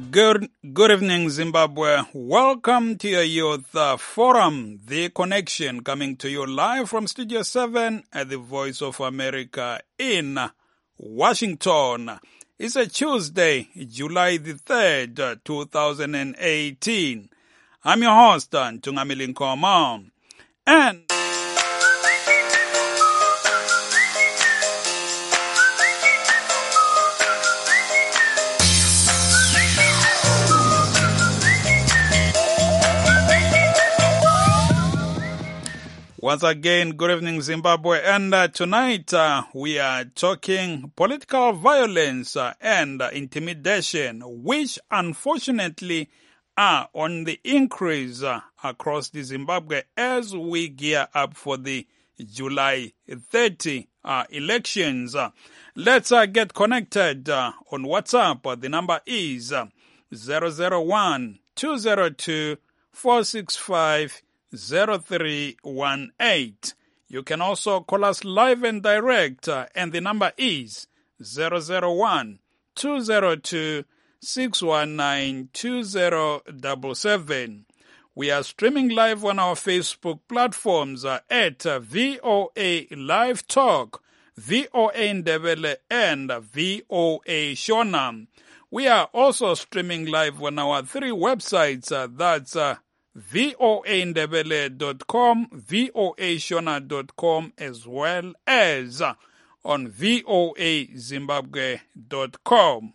Good evening, Zimbabwe. Welcome to your Youth Forum, The Connection, coming to you live from Studio 7 at the Voice of America in Washington. It's a Tuesday, July the 3rd, 2018. I'm your host, Tungamili Nkoma. And once again, good evening, Zimbabwe. And tonight we are talking political violence and intimidation, which unfortunately are on the increase across the Zimbabwe as we gear up for the July 30 elections. Let's get connected on WhatsApp. The number is 001-202-465 0318. You can also call us live and direct, and the number is 001-202-619-2077. We are streaming live on our Facebook platforms at VOA Live Talk, VOA Ndebele, and VOA Shona. We are also streaming live on our three websites, that's voandebele.com, voashona.com, as well as on voazimbabwe.com.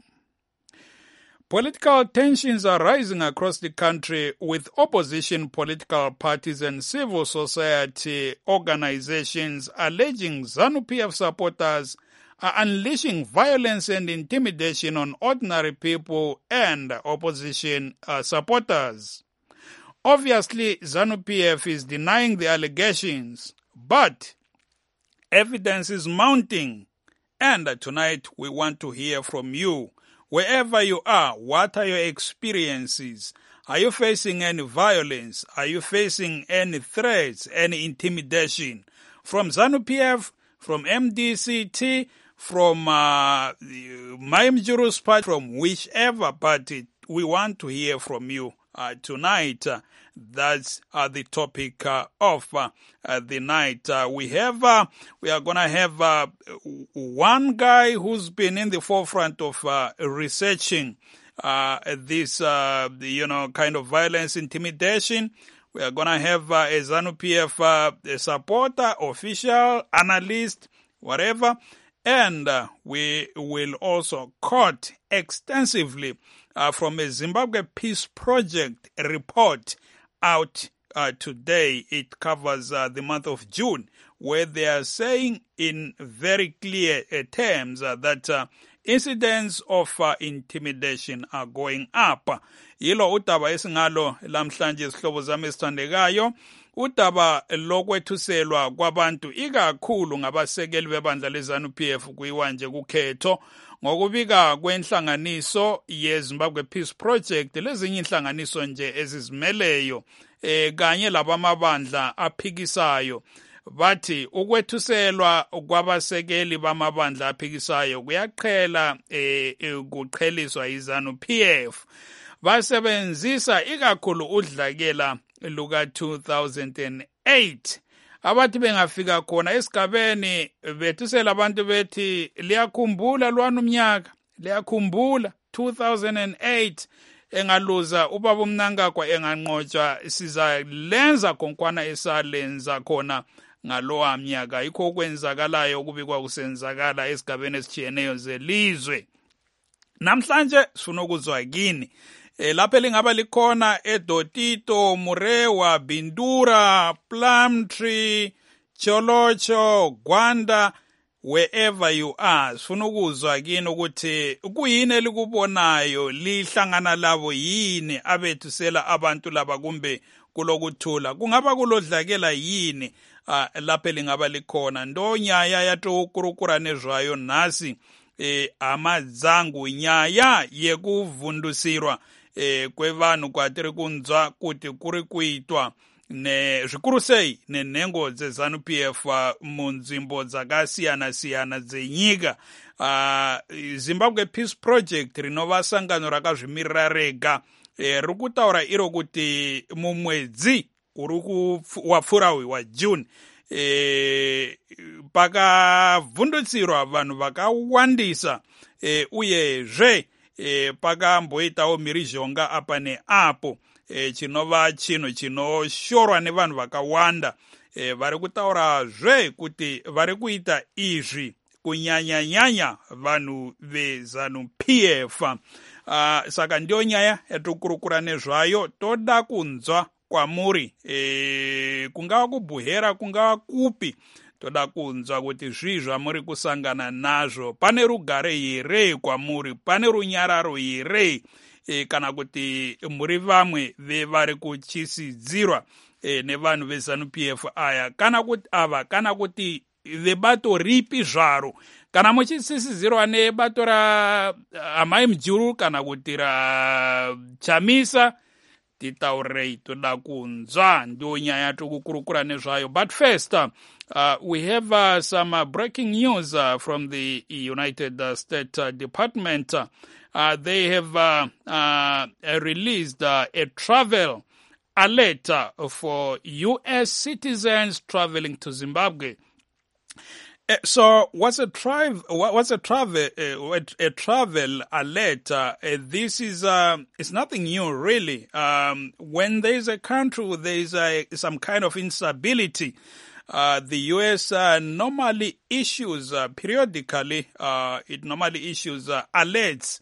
Political tensions are rising across the country, with opposition political parties and civil society organizations alleging ZANU-PF supporters are unleashing violence and intimidation on ordinary people and opposition supporters. Obviously, ZANU-PF is denying the allegations, but evidence is mounting. And tonight we want to hear from you. Wherever you are, what are your experiences? Are you facing any violence? Are you facing any threats, any intimidation? From ZANU-PF, from MDCT, from Maimjuru's party, from whichever party, we want to hear from you. Tonight, that's the topic of the night. We are going to have one guy who's been in the forefront of researching this, kind of violence, intimidation. We are going to have a ZANU-PF supporter, official, analyst, whatever. And we will also quote extensively from a Zimbabwe Peace Project report out today. It covers the month of June, where they are saying in very clear terms that incidents of intimidation are going up. Yilo udaba esingalo lamhlanje isihlobo zami esithandekayo, udaba lokwethuselwa kwabantu ikakhulu ngabasekeli bebandla leZANU-PF kuyiwa nje kukhetho ngokubika kwenhlanganiso yeZimbabwe Peace Project lezinye inhlanganiso nje ezizimeleyo kanye labamabandla aphikisayo. Bathi ukwethuselwa kwabasekeli bamabandla aphikisayo kuyaqhela kuqheliswa iZANU-PF. Basebenzisa ikakhulu udlakela luka 2008. Abathi bengafika khona esigabeni bethusela abantu bethi liyakhumbula lwana umnyaka, liyakhumbula 2008 engaluza ubaba uMnangagwa enganqotshwa, sizalenza konkwana esalenza khona ngalowa mnyaka. Yikho okwenzakalayo okubikwa kusenzakala esigabeni esijiyeneyo zelizwe. Namhlanje sifuna ukuzwa kini lapha lingaba likhona eDotito, Murewa, Bindura, Plumtree, Cholocho, Gwanda, wherever you are. Sifuna ukuzwa kini ukuthi kuyini elikubonayo, lihlangana labo yini abethusela abantu laba kumbe kulokuthula. Kungaba kulodlakela yini lapha lingaba likhona. Ndo nyaya yatokurukura nezvayo nasi amadzangu nyaya yekuvundusirwa kwevanhu kwatiri kunzwa kuti kuri kuitwa zvikuru sei nenhengo dzeZANU-PF munzvimbo dzakasiyana-siyana dzenyika. Zimbabwe Peace Project rinova sangano rakazvimirira rega riri kutaura iro kuti mumwedzi wapfuura wa June pakavhundutsirwa vanhu vakawandisa uyezve pakamboitawo mhirizhonga apa neapo chinova chinhu chinoshorwa nevanhu vakawanda. Vari kutaurazve kuti vari kuita izvi kunyanya-nyanya vanhu veZANU-PF. Saka ndiyo nyaya yatokurukura nezvayo, toda kunzwa kwamuri, kungava kubhuhera kungava kupi, toda kunzwa kuti zvii zvamuri kusangana nazvo. Pane rugare here kwamuri? Pane runyararo here? Kana kuti muri vamwe vevari kuchisidzirwa nevanhu veZANU-PF aya, kana kuti vebato ripi zvaro, kana muchisisizirwa nebato raamai Mujuru kana kuti raChamisa, titaurei, toda kunzwa, ndio nyaya tokukurukura nezvayo. But first, we have some breaking news from the United States Department. They have released a travel alert for U.S. citizens traveling to Zimbabwe. So, what's a travel alert? This is it's nothing new, really. When there is a country where there is some kind of instability, the U.S. normally issues periodically. It normally issues alerts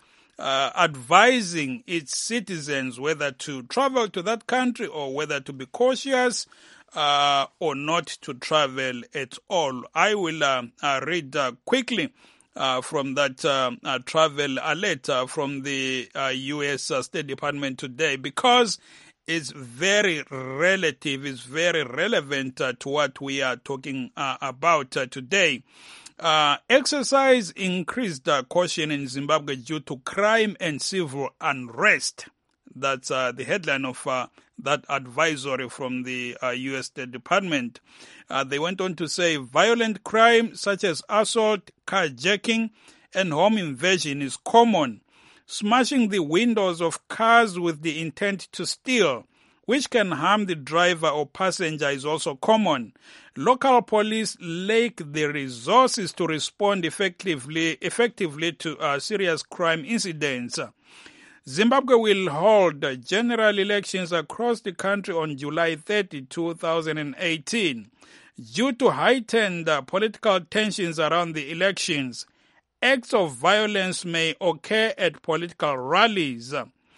advising its citizens whether to travel to that country or whether to be cautious or not to travel at all. I will read quickly from that travel alert from the U.S. State Department today, because it's very relative, it's very relevant to what we are talking about today. Exercise increased caution in Zimbabwe due to crime and civil unrest. That's the headline of that advisory from the U.S. State Department. They went on to say violent crime such as assault, carjacking, and home invasion is common. Smashing the windows of cars with the intent to steal, which can harm the driver or passenger, is also common. Local police lack the resources to respond effectively to serious crime incidents. Zimbabwe will hold general elections across the country on July 30, 2018. Due to heightened political tensions around the elections, acts of violence may occur at political rallies.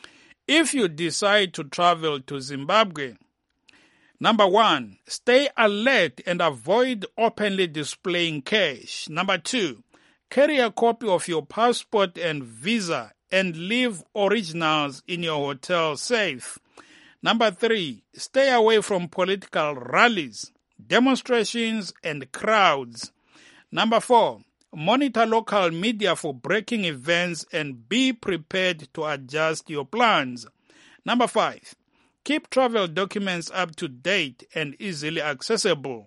If you decide to travel to Zimbabwe, number 1, stay alert and avoid openly displaying cash. Number 2, carry a copy of your passport and visa and leave originals in your hotel safe. Number 3, stay away from political rallies, demonstrations, and crowds. Number 4, monitor local media for breaking events and be prepared to adjust your plans. Number 5, keep travel documents up to date and easily accessible.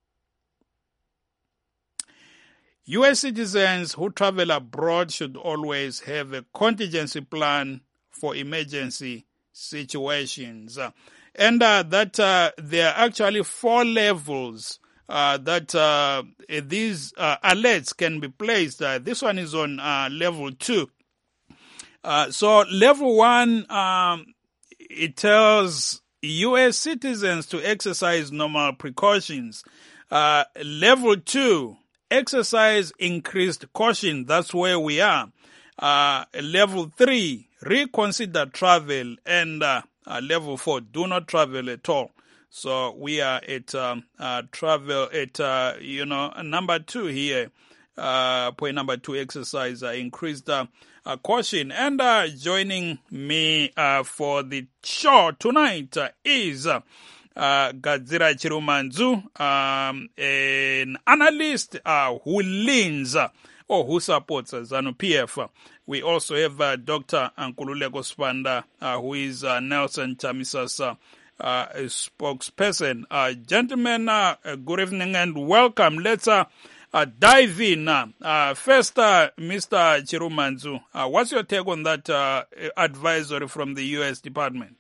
U.S. citizens who travel abroad should always have a contingency plan for emergency situations. And that there are actually 4 levels that these alerts can be placed. This one is on level 2. So level 1, it tells U.S. citizens to exercise normal precautions. Level 2, exercise increased caution. That's where we are. Level 3, reconsider travel. And level 4, do not travel at all. So we are at travel at, number 2 here. Point number 2, exercise increased caution. And joining me for the show tonight is Gadzira Chirumanzu, an analyst who leans or who supports ZANU-PF. We also have Dr. Nkululeko Sibanda, who is Nelson Chamisa's spokesperson. Gentlemen, good evening and welcome. Let's dive in. First, Mr. Chirumanzu, what's your take on that advisory from the U.S. Department?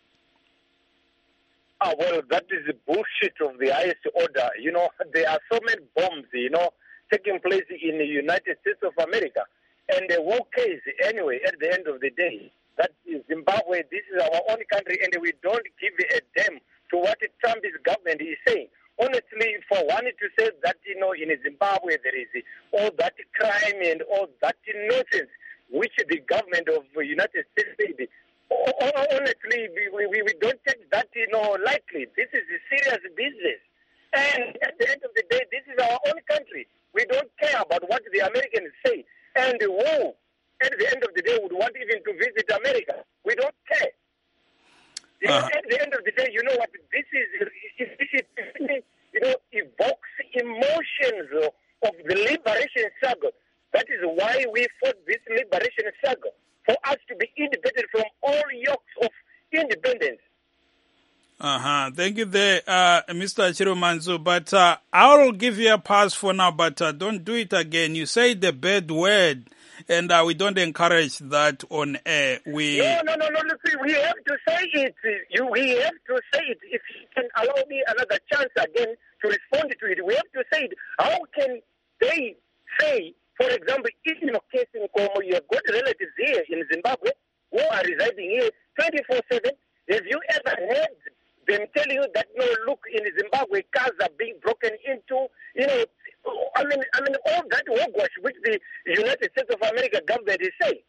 Well, that is bullshit of the highest order. You know, there are so many bombs, taking place in the United States of America. And the war case, anyway, at the end of the day, that is Zimbabwe, this is our own country, and we don't give a damn to what Trump's government is saying. Honestly, for one to say that, in Zimbabwe there is all that crime and all that nonsense, which the government of the United States said, honestly, we don't take that, lightly. This is a serious business. And at the end of the day, this is our own country. We don't care about what the Americans say. And who, at the end of the day, would want even to visit America? We don't care. At the end of the day, you know what? This evokes emotions of the liberation struggle. That is why we fought this liberation struggle, for us to be independent from all yokes of independence. Thank you there, Mr. Chirumanzu. But I'll give you a pass for now, but don't do it again. You say the bad word, and we don't encourage that on air. No. Listen, we have to say it. We have to say it. If you can allow me another chance again to respond to it, we have to say it. How can they say, for example, in your case in Congo, you have got relatives here in Zimbabwe who are residing here 24/7. Have you ever heard them tell you that, no, look, in Zimbabwe, cars are being broken into, I mean, all that hogwash which the United States of America government is saying.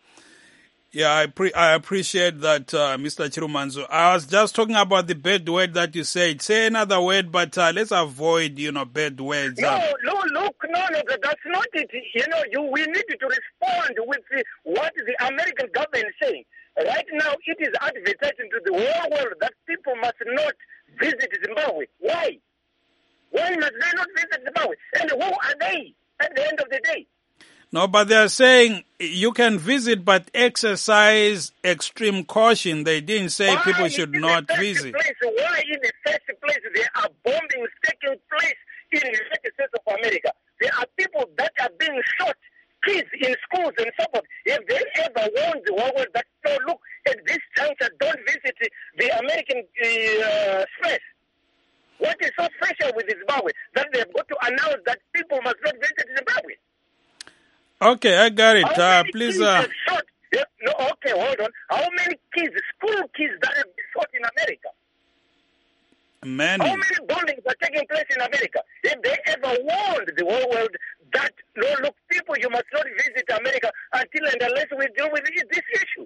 Yeah, I appreciate that, Mr. Chirumanzu. I was just talking about the bad word that you said. Say another word, but let's avoid, bad words. No, that's not it. We need to respond with what the American government is saying. Right now, it is advertising to the whole world that people must not visit Zimbabwe. Why? Why must they not visit Zimbabwe? And who are they at the end of the day? No, but they are saying you can visit, but exercise extreme caution. They didn't say people should not visit. Why in the first place there are bombings taking place in the United States of America? There are people that are being shot, kids in schools and so forth. Have they ever warned the whole world that, no, look, at this juncture, don't visit the American space? What is so special with Zimbabwe that they've got to announce that people must not visit Zimbabwe? Okay, I got it. Please. Okay, hold on. How many kids, school kids, that have been shot in America? Many. How many bombings are taking place in America? Have they ever warned the whole world that, no, look, people, you must not visit America until and unless we deal with this issue?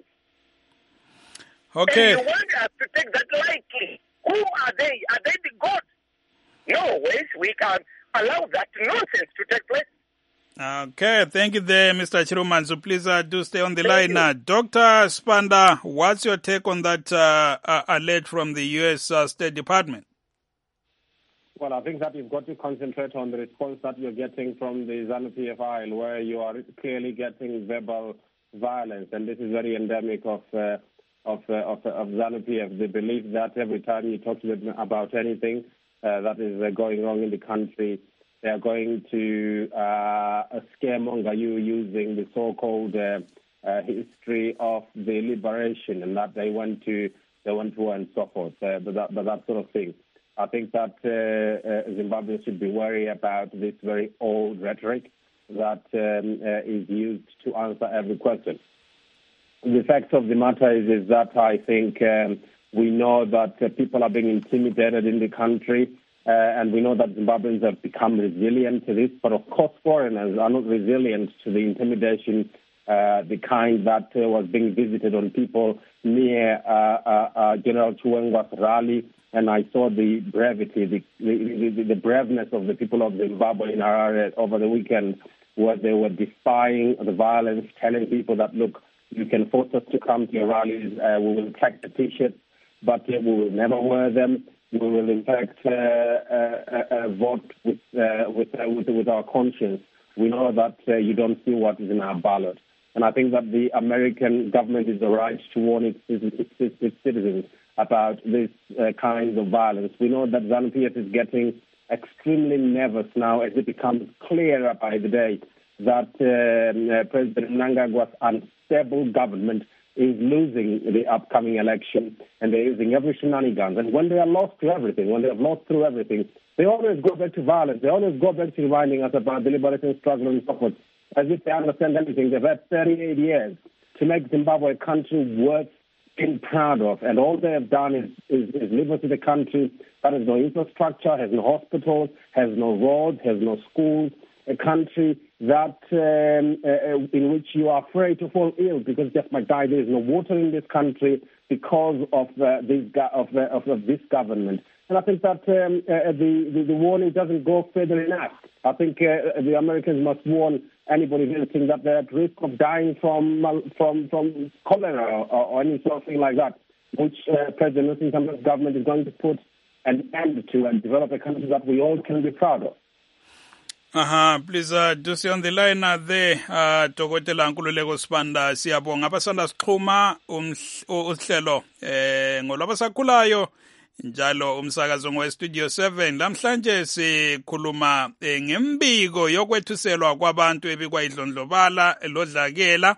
Okay. And you want us to take that lightly. Who are they? Are they the gods? No ways we can allow that nonsense to take place. Okay, thank you there, Mr. Chirumanzu. Please do stay on the line now. Dr. Spanda, what's your take on that alert from the U.S. State Department? Well, I think that you've got to concentrate on the response that you're getting from the ZANU-PF Isle, where you are clearly getting verbal violence, and this is very endemic of ZANU-PF. They believe that every time you talk to them about anything that is going wrong in the country, they are going to scaremonger you using the so-called history of the liberation, and that they went to war and so forth, but that sort of thing. I think that Zimbabwe should be wary about this very old rhetoric that is used to answer every question. The fact of the matter is that I think we know that people are being intimidated in the country, and we know that Zimbabweans have become resilient to this, but of course foreigners are not resilient to the intimidation, the kind that was being visited on people near General Chiwenga's rally, and I saw the brevity, the braveness of the people of Zimbabwe in Harare over the weekend, where they were defying the violence, telling people that, look, you can force us to come to your rallies, we will take the T-shirts, but we will never wear them. We will, in fact, vote with our conscience. We know that you don't see what is in our ballot. And I think that the American government is the right to warn its citizens about this kinds of violence. We know that ZANU-PF is getting extremely nervous now as it becomes clearer by the day that President Mnangagwa's unstable government is losing the upcoming election, and they're using every shenanigans. And when they are lost to everything, when they have lost through everything, they always go back to violence. They always go back to reminding us about the liberation struggle and so forth, as if they understand anything. They've had 38 years to make Zimbabwe a country worth being proud of, and all they have done is live us to the country that has no infrastructure, has no hospitals, has no roads, has no schools, a country that in which you are afraid to fall ill because just might die. There is no water in this country because of this government. And I think that the warning doesn't go further enough. I think the Americans must warn anybody visiting that they're at risk of dying from cholera or any sort of thing like that, which President Nsintamba's government is going to put an end to and develop a country that we all can be proud of. Please do see on the line there, Dokotela Nkululeko Sibanda, siyabonga abasanda sixhuma uhlelo ngolwabasakhulayo njalo umsakazo weStudio 7 lamhlanje sikhuluma ngembiko yokwethuselwa kwabantu ebikwayidlondlobala lodlakela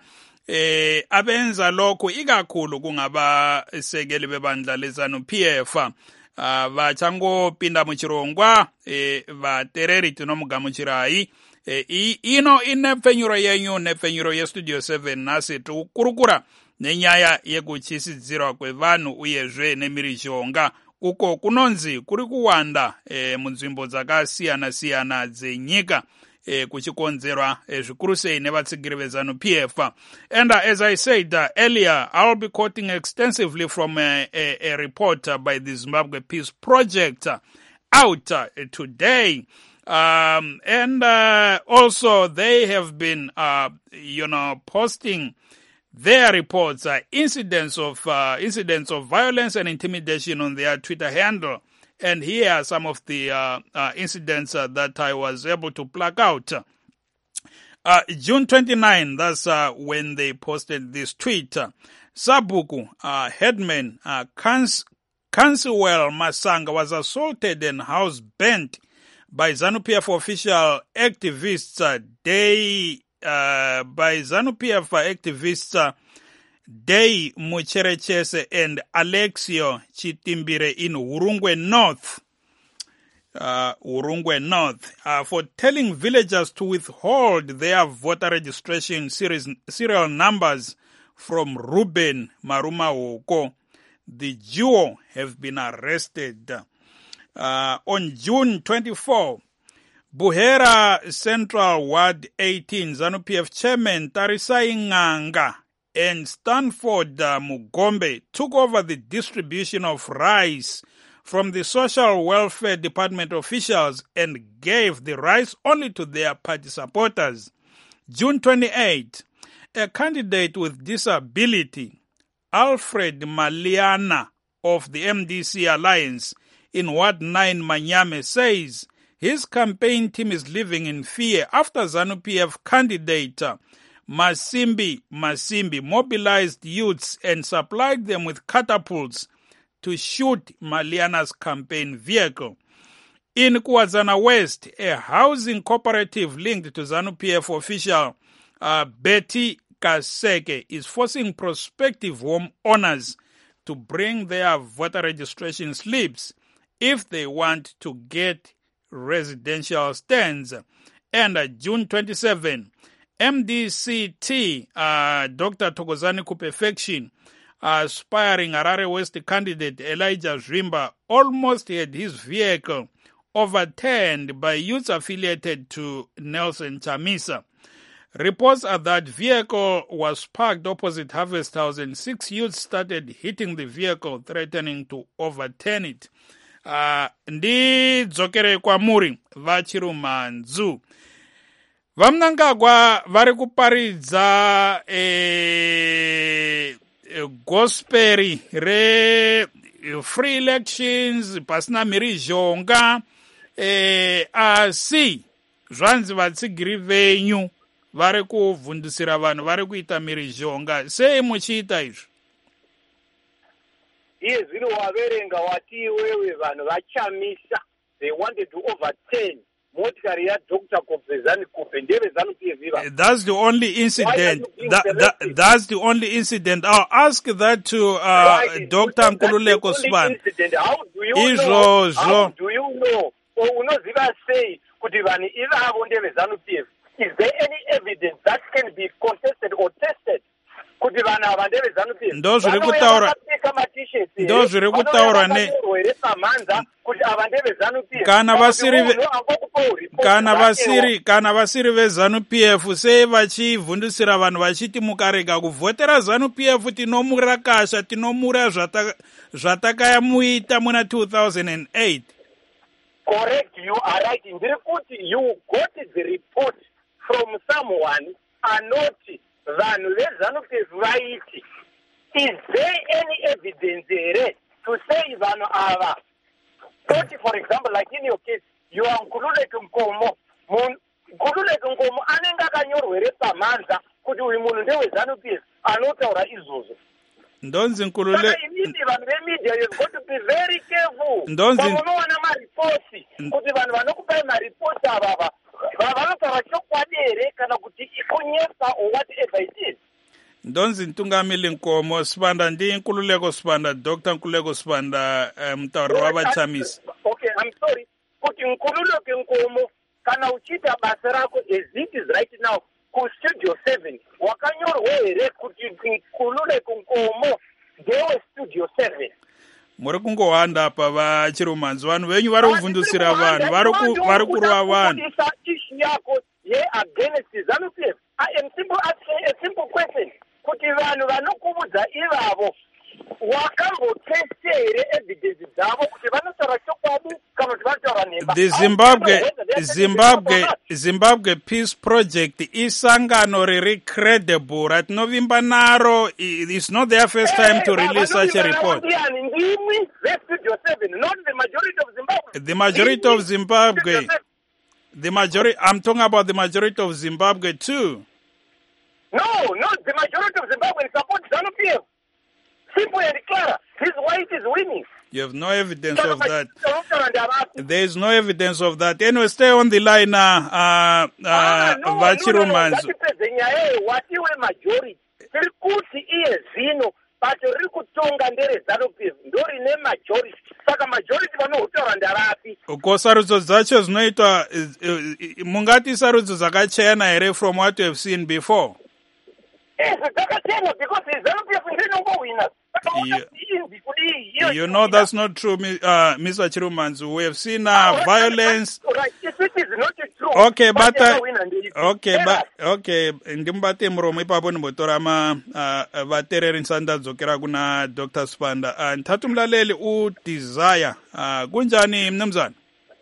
abenza lokho ikakhulu kungabasekeli bebandla leZANU-PF vachango pinda muchirongwa vatereri tinomugamuchirai ino inepfenyuro yenyu nepfenyuro yeStudio 7 nasi tukurukura nenyaya yekuchisidzirwa kwevanhu uyezve nemirishonga uko kunonzi kuri kuwanda munzvimbo dzakasiyana-siyana dzenyika kuchikonzerwa zvikuru sei nevatsigiri veZANU-PF. And as I said earlier, I'll be quoting extensively from a report by the Zimbabwe Peace Project out today. And also they have been, posting their reports, incidents of violence and intimidation on their Twitter handle. And here are some of the incidents that I was able to pluck out. June 29, that's when they posted this tweet. Sabuku, headman, Kanswell Masanga was assaulted and house burnt by ZANU-PF official activists Dei Mucherechese and Alexio Chitimbire in Urungwe North, for telling villagers to withhold their voter registration serial numbers from Ruben Maruma Woko. The duo have been arrested. On June 24, Buhera Central Ward 18 ZANU-PF chairman Tarisai Nganga and Stanford Mugombe took over the distribution of rice from the Social Welfare Department officials and gave the rice only to their party supporters. June 28, a candidate with disability, Alfred Maliana of the MDC Alliance in Ward 9 Manyame, says his campaign team is living in fear after ZANU-PF candidate Masimbi mobilized youths and supplied them with catapults to shoot Maliana's campaign vehicle. In Kwazana West, a housing cooperative linked to ZANU-PF official Betty Kaseke is forcing prospective home owners to bring their voter registration slips if they want to get residential stands. And June 27, MDCT, Dr. Thokozani Kuperfection, aspiring Harare West candidate Elijah Zwimba almost had his vehicle overturned by youths affiliated to Nelson Chamisa. Reports are that vehicle was parked opposite Harvest House and 6 youths started hitting the vehicle, threatening to overturn it. Ndidzokere kwamuri vachirumanzu. Vamnangagwa vari kuparidza gospel re free elections pasina mhirizhonga asi zvanzi vatsigiri venyu vari kuvhundusira vanhu vari kuita mhirizhonga. Sei muchiita izvi? Iye zvino waverenga wati iwewe vanhu vachamisa, they wanted to overturn motikari yaDr. Kobvezani Kupe ndeve ZANU-PF. That's the only incident. That's the only incident. I'll ask that to Dr. Nkululeko Sibanda. How do you know? Unoziva sei kuti vanhu ivavo ndeve ZANU-PF? Is there any evidence that can be contested or tested? Kuti vanhu ava ndeve ZANU-PF. Ndo zviri kutaura ne kuti ava ndeve ZANU-PF. Kana vasiri veZANU-PF sei vachivhundusira vanhu vachiti mukarega kuvhotera ZANU-PF tinomurakasha, tinomura zvatakamuita muna 2008. Correct, you are right. Ndiri kuti you got the report from someone anoti vanhu veZANU-PF vaiti. Is there any evidence here to say vanhu ava? For example, like in your case, you are Nkululeko Nkomo. Nkululeko Nkomo anenge akanyorwere pamanza kuti uyu munhu ndewe ZANU-PF anotaura izvozvo. Ndonzi Nkululeko vanhu vemedia you've got to be very careful. Unowana maripoti kuti vanhu vanokupai maripoti ava vanotaura chokwadi here kana kuti ikunyesa or whatever it is. Ndonzi Ntungamili Nkomo Sibanda ndi Nkululeko Sibanda, Dr. Nkululeko Sibanda, mtauri wavachamisi. Okay, I'm sorry. Kuti Nkululeko Nkomo kana uchita basa rako as it is right now ku Studio 7 wakanyorwa here kuti Nkululeko Nkomo ndewe Studio 7. Muri kungohanda apa vachirumanzi, vanhu venyu vari kuvhundusira vanhu, vari kurwa vanhu. Ishi yako ye against ZANU-PF. I am simply asking a simple question. Kuti vanhu vanokuvudza ivavo wakamboteste here evidence dzavo kuti vanotaura chokwadi kana kuti vanotaura nhemba. The Zimbabwe Peace Project isangano riri credible ratinovimba naro. It's not their first time to release such a report. Not the majority of Zimbabwe. The majority of Zimbabwe. I'm talking about the majority of Zimbabwe too. No, the majority of Zimbabwe support ZANU-PF. Simple and clear. His wife is winning. You have no evidence of that. There is no evidence of that. Anyway, stay on the line, Vachirumanzi. Watiwe majority. Tirikuti iye zino, but rikutonga ndere ZANU-PF. Ndori ne majority. Saka majority vanohutaura ndarapi. Ko sarudzo dzacho zvinoitwa mungati sarudzo dzakachena here from what you have seen before. You know that's not true, Mr. Chirumanzi. We have seen violence. If it is not true, okay, ndimbate muromo ipapo nimbotora vatereri nsandadzokera kuna Dr. Sibanda. Nthathu mlaleli uDesire. Kunjani mnumzana?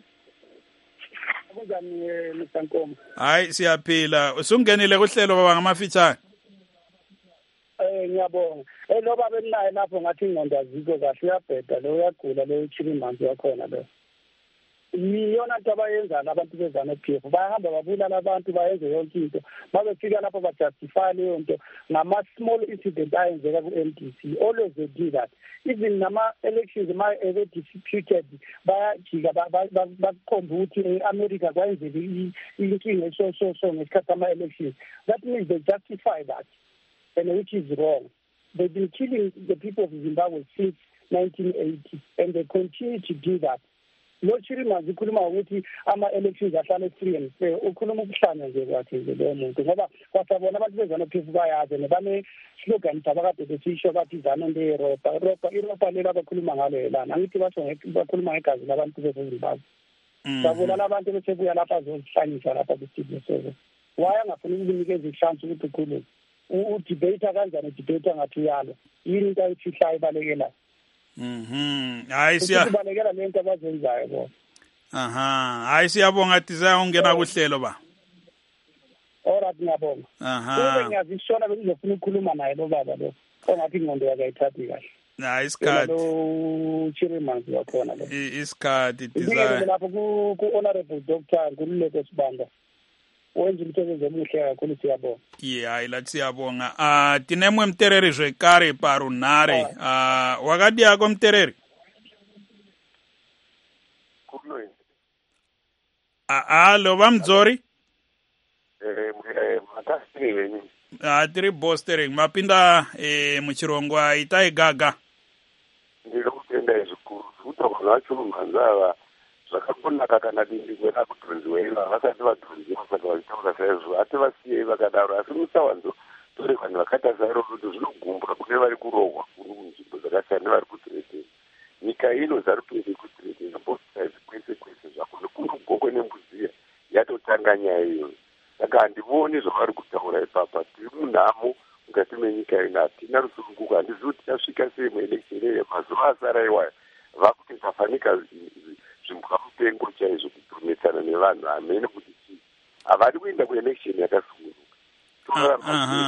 Kunjani Mr. Nkomo? Hayi siyaphila. Usungenile kuhlelo baba ngamafitshane. Ngiyabonga. Lo baba enaye lapho ngathi ingqondo azikho kahle, uyabheda lo, uyagula lo Chirimmanzi wakhona lo. Iyona nto abayenza abantu beZANU-PF, bayahamba babulala abantu, bayenze yonke into. Babefika lapho bajustify leyo nto ngama-small incident ayenzeka ku-MDC. Always they do that. Even nama-elections ebe-disputed bayajika bakhomba ukuthi e-America kwayenzeka inkinga so ngesikhathi ama-elections. That means they justify that, and which is wrong. They've been killing the people of Zimbabwe since 1980, and they continue to do that. Lo Chirimmanzi ukhuluma ukuthi ama-elections ahlale free and fair. Ukhuluma ubuhlanga nje kwakhe lo muntu, ngoba kwasabona abantu beZANU-PF bayazi nebane-slogan abakade besisho bathi ZANU ndeYuropa. Iropa lelo abakhuluma ngalo yelana. Angithi bakhuluma ngegazi labantu beZimbabwe. Sabulala abantu bese buya lapha azozihlanyisa lapha ku-Studio 7. Why angafuni ukunikeza ichance ukuthi ukhulume? Udebate kanjani, udebate ngathi uyalo. Yini into ayifihlayo ibalekelayo? Hayi siyabalekela lento abazenzayo bona. Hayi siyabonga Desire ungena kuhlelo ba. Alright ngiyabonga. Ube ngiyazishona bezofuna ukukhuluma naye lo baba lo. Ongathi ingqondo yakhe ayithathi kahle. Hayi isikhathi. Lo Chirimmanzi wakhona lo. Isikhathi Desire. Lapho ku Honorable Dr. Nkululeko Sibanda. wenza umsebenzi omuhle kakhulu siyabonga. Hayi la siyabonga. Tinemwe mtereri zvekare parunhare. Wakati yako mtereri? Halo vamdzori? Tiri bostering mapinda muchirongwa itai gaga. Ndiri kutenda zvikuru kuti vanhu vacho mhanzava zvakakonaka kana dindikwena kudhonziweiva vasati vadhonziwa saka vachitaura saizvo ati vasiyei vakadaro asi musawanzo tore vanhu vakaita sairo kuti zvinogumbura kune vari kurohwa kuri kunzvimbo dzakasiyana nevari kutireteni nyika ino zarupese kutireteni postside kwese kwese zvako nekungogokwe nembudziya yatotanga nyaya iyoyo saka handivoni zvavari kutaura ipapa tiri munhamo mukati menyika ino hatina rusununguko handizivi kuti tichasvika sei muelection eye mazuva asara iwayo vakuti tafanika zvimbwamupengo chaizvo kutonetsana nevanhu hamene kuti chii havadi kuenda kuelection yakasungunuka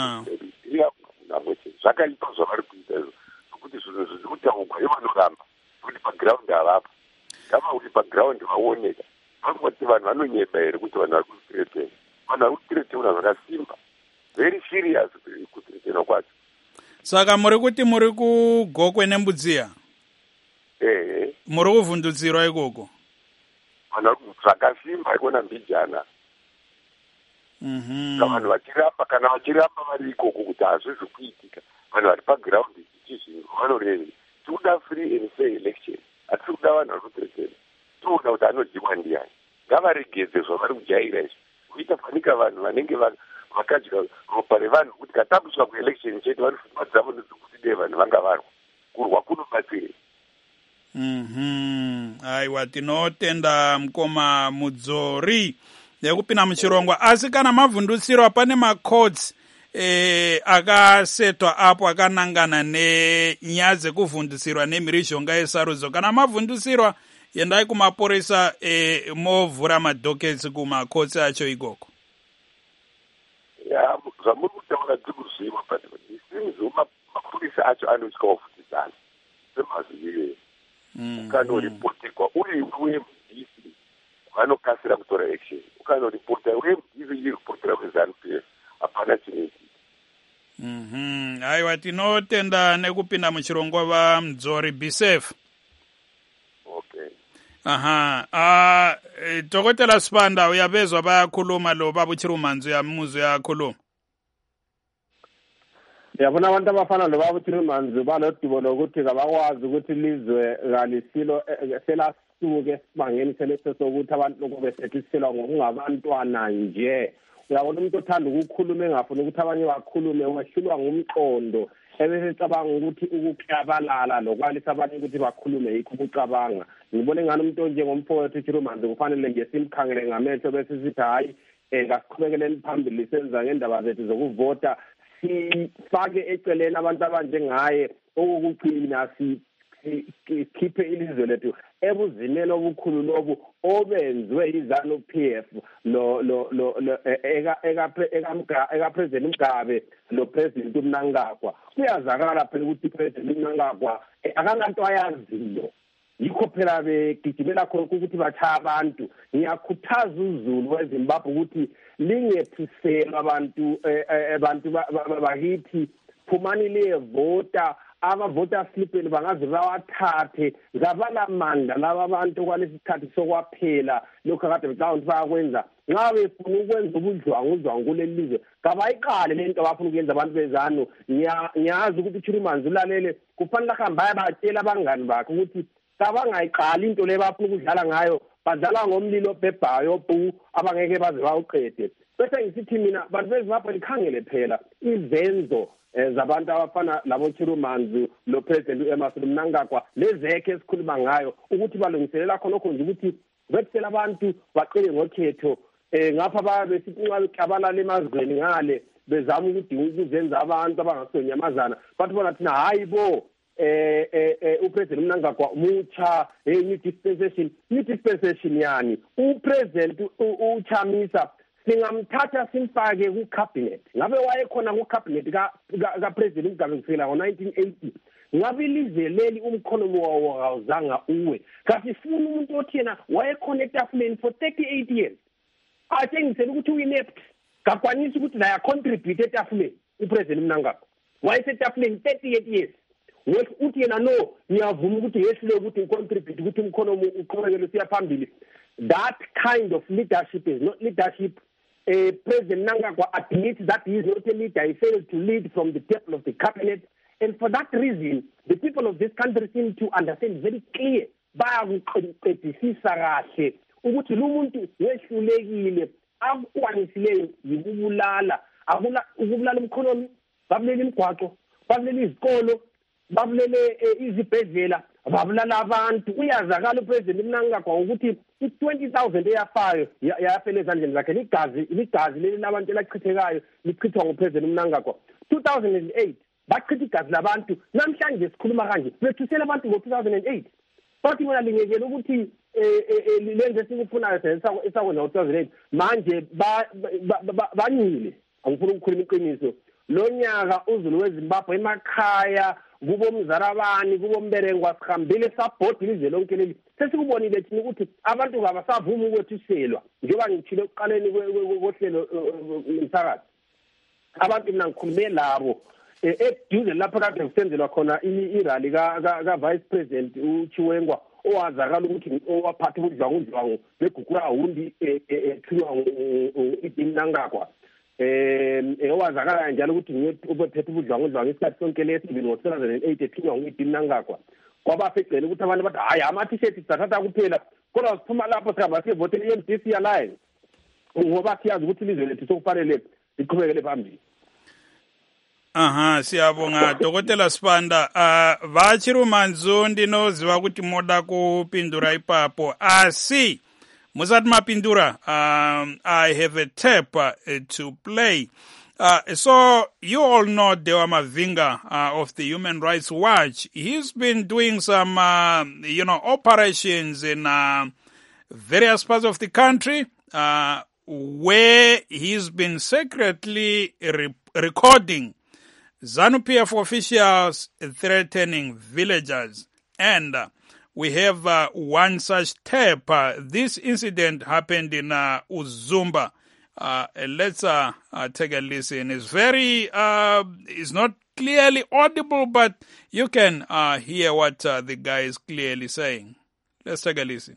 zvakaipa zvavari kuita izvo nokuti zvinhu zviri kutaurwa ivanoramba kuti pagiraundi havapo ngavauri pagiraundi vaoneka vakungoti vanhu vanonyeba here kuti vanhu vari kutireteni vanhu vari kutiretena zvakasimba very serious kutiretena kwacho saka muri kuti muri kugokwe nembudziya muri kuvhundutsirwa ikoko vanhu zvakasimba ikona mbijana vanhu vachiramba kana vachiramba vari ikoko kuti hazvizi kuitika vanhu vari pagiraundi ichizvinhu vanorei tikuda free and fair election hatisi kuda vanhu vari kutiretena tinoda kuti anodyiwa ndiani ngavaregedze zvavari kujaira izvi kuita fanika vanhu vanenge vakadya ropa revanhu kuti katambuswa kuelection chete vanofuma dzavo nezvekuti dei vanhu vanga varwa kurwa kunobatsirei. Aiwa tinotenda mukoma Mudzori nekupinda muchirongwa asi kana mavhundutsirwa pane macourts akasetwa apo akanangana nenyaya dzekuvhundutsirwa nemhirizhonga yesarudzo kana mavhundutsirwa endai kumapurisa movhura madhoketsi kumacourts acho ikoko. Zvamuri kutaura tikuziva but isimzo mapurisa acho anotya kuvhundutsana semazivire ukanorepoterwa uri wemudisi vanokasira kutora action ukanoripota wemudisi iripotera weZANU-PF hapana chinoitika. Aiwa tinotenda nekupinda muchirongwa vaMudzori be safe. Dhokotela Sibanda uyabezwa bayakhuluma lo babuchirumanzi yamuzo yakhuluma. Yabona abantu abafana lo babuchirumanzi balodubo lokuthi kabakwazi ukuthi lizwe kalisilo selasuke esibangeni seleso sokuthi abantu lokubesethisiselwa ngokungabantwana nje. Uyabona umuntu othanda ukukhuluma engafuni ukuthi abanye bakhulume wehlulwa ngumqondo ebesecabanga ukuthi ukuklabalala lokwalisa abanye ukuthi bakhulume yikho ukucabanga. Ngibone ngani umuntu njengomfowethu Chirumanzi kufanele nje simkhangele ngamehlo bese sithi hayi ngasiqhubekele phambili senza ngendaba zethu zokuvota sifake eceleni abantu abanjengaye okukuqina sikhiphe ilizwe lethu ebuzimelo obukhulu lobu obenzwe iZANU-PF eka president Mugabe lo president uMnangagwa kuyazakala phela ukuthi president uMnangagwa akananto ayaziyo yikho phela begijimela khona ukuthi batha abantu. Ngiyakhuthaza uZulu weZimbabwe ukuthi lingephiselwa abantu bakithi phumani liyevota abavota slipeni bangaze bawathathe ngabalamanda laba abantu kwalesikhathi sokwaphela lokho akade mhlawumbe bayakwenza nxa befuna ukwenza ubudlwangudlwangu kuleli lizwe kabayiqale lento abafuna ukuyenza abantu beZANU. Ngiyazi ukuthi Chirumanzi ulalele kufanele ahambe abatshela abangani bakhe ukuthi kabangayiqali into le bafuna ukudlala ngayo badlala ngomlilo obhebhayo bhu abangeke baze bawuqede. Bese ngisithi mina bantu beZimbabwe likhangele phela izenzo zabantu abafana labo Chirumanzi lo president uEmmerson Mnangagwa lezekhe esikhuluma ngayo ukuthi balungiselela khonokho nje ukuthi bethela abantu baqele ngokhetho ngapha babe sicinqa ucabalala emazweni ngale bezama ukudinga ukuzenza abantu abangasonyamazana bathi bona thina hayi bo upresident Mnangagwa mucha new dispensation yani upresident uChamisa singamthatha simfake ku-cabinet. Ngabe wayekhona ku-cabinet ka-president Mugabe kusukela ngo-1980. Ngabe ilizwe leli umkhonomi wawo awuzanga uwe. Kasi sifuna umuntu othi yena wayekhona etafuleni for 38 years. atshengisele ukuthi uyinept kakwanisa ukuthi la contribute etafuleni upresident Mnangagwa wayesetafuleni 38 years uthi yena no ngiyavuma ukuthi yehlule ukuthi contribute ukuthi umkhonomi uqhubekele siya phambili. That kind of leadership is not leadership. President Mnangagwa admits that he is not a leader. He failed to lead from the table of the cabinet. And for that reason, the people of this country seem to understand very clear bayakuqedisisa kahle ukuthi lo muntu wehlulekile akwanisileyo yikubulala ukubulala umkhonomi, babulele imigwaqo, babulele izikolo, babulele izibhedlela, babulala abantu. Uyazakala upresident Mnangagwa ukuthi i-20,000 eyafayo yafela ezandleni zakhe ligazi leli labantu elachithekayo lichithwa ngupresident Mnangagwa. 2008 bachitha igazi labantu, namhlanje sikhuluma kanje bethusela abantu ngo-2008 bathi bona lingekela ukuthi lenze sikufunayo esakwenza ngo-2008 manje banyile. Angifuna ukukhuluma iqiniso, lo nyaka uZulu weZimbabwe emakhaya kubo Mzarabani kubo Mberengwa sihambile sabhodile izwe lonke leli sesikubonile thina ukuthi abantu kabasavuma ukwethuselwa njengoba ngithile ekuqaleni kohlelo umsakazi. Abantu mina ngikhulume labo eduze lapha kade kusenzelwa khona irally ka vice president uChiwengwa owazakala ukuthi owaphatha ubudlwangu begugula hundi ethiwa uMnangagwa. Owazakala njalo ukuthi ubephethe ubudlwangu isikhathi sonke lesi ngo-2008 ethiwa uMnangagwa. Kwabafecela ukuthi abantu bathi hayi ama-t-shirt sizathatha kuphela kodwa siphuma lapho sihamba siyevotela i-MDC alliance ngoba siyazi ukuthi ilizwe lethu sokufanele liqhubekele phambili. Aha, siyabonga Dr. Sibanda. Vachirumanzo ndinoziva kuti moda kupindura ipapo asi musati mapindura. I have a tape to play. So you all know Dewa Mavinga of the Human Rights Watch. He's been doing some operations in various parts of the country where he's been secretly recording ZANU-PF officials threatening villagers. And we have one such tape. This incident happened in Uzumba. Let's take a listen. It's it's not clearly audible, but you can hear what the guy is clearly saying. Let's take a listen.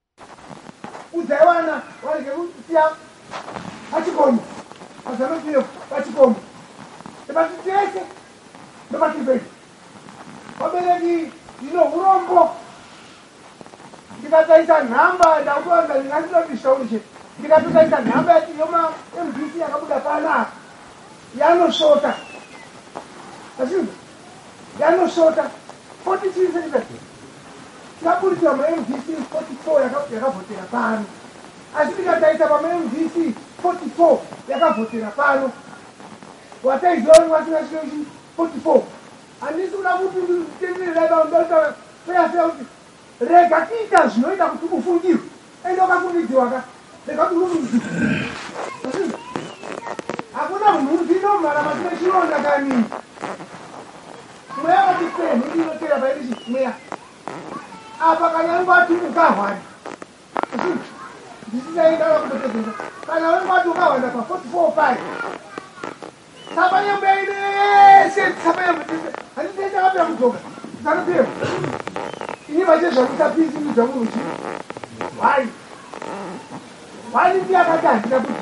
Ndikataita nhamba ndakuona ndingatinotishauri ndikatotaita nhamba yoma MDC yakabuda pana yanosota asinga yanosota 46 seconds yaburitwa MDC 44 yakavhotera pano asi ndikataita MDC 44 yakavhotera pano wataizoni wasingasinochi 44 handisi kuda kuti nditendereraida peyafeya kuti rega kuita zvinoita kuti ufungirwe ende wakafungidziwa ka rega kuti ufungidziwe hakuna munhu ndinomhara masina chironda kani mweya watipeni ndinotera pairi chimweya apa kana wengwati ukahwanda ndisisaendava kutotedzesa kana wengwati ukahwanda pa 44 pari sapanyambeine yese sapanyambetese handitenda kapera kudzoka zanopera ini vachezva kutapisi ndizvamuruchi why ndiyakati handina kuti.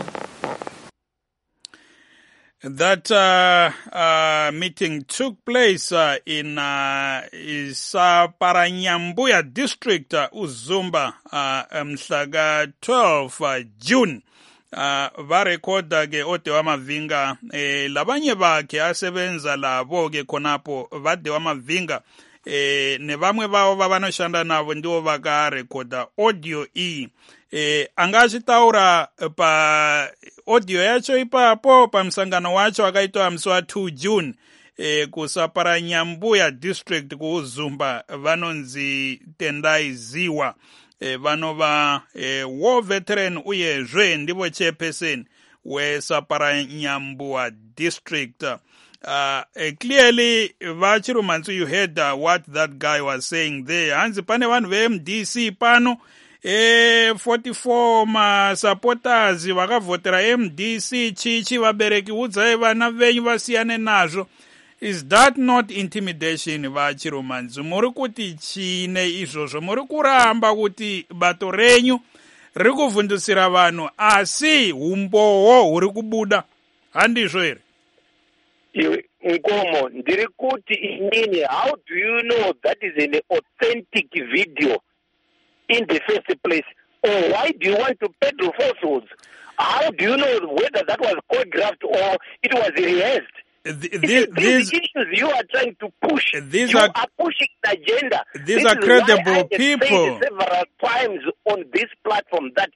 That meeting took place in Saparanyambuya district, Uzumba, mhlaga 12 June. Varekoda ke Odewa Mavinga labanye bakhe asebenza labo ke khonapho vaDewa Mavinga nevamwe vavo vavanoshanda navo ndivo vakarekoda audio iyi. Angachitaura pa audio yacho ipapo pamsangano wacho wakaitwa musi wa2 June kuSaparanyambuya district kuUzumba vanonzi Tendai Ziwa. Vanova war veteran uyezve ndivo chairperson weSaparanyambuya district. Clearly Vachirumanzu, you heard what that guy was saying there. Hanzi pane vanhu veMDC pano 44 masupporters vakavhotera MDC chichi vabereki udzai vana venyu vasiyane nazvo. Is that not intimidation vachiromanzi? Muri kuti chine izvozvo? Muri kuramba kuti bato renyu riri kuvhundusira vanhu asi umbowo huri kubuda, handizvo here? Nkomo, ndiri kuti inini, how do you know that is an authentic video in the first place? Or why do you want to peddle falsehoods? How do you know whether that was choreographed or it was rehearsed? These issues you are trying to push, you are pushing the agenda. These are credible people. Said several times on this platform that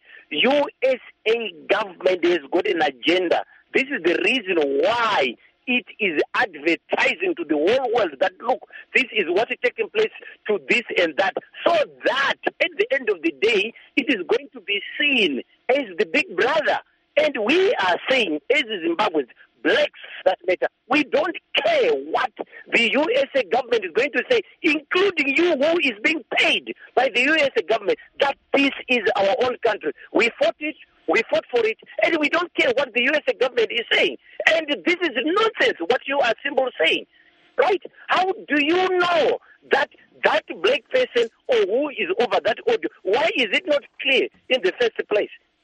USA government has got an agenda. This is the reason why it is advertising to the whole world that, look, this is what is taking place to this and that, so that at the end of the day, it is going to be seen as the big brother. And we are saying, as Zimbabweans, blacks that matter, we don't care what the USA government is going to say, including you who is being paid by the USA government, that this is our own country. We fought it, we fought for it, and we don't care what the USA government is saying. And this is nonsense, what you are simply saying. Right? How do you know that that black person or who is over that audio, why is it not clear in the first place?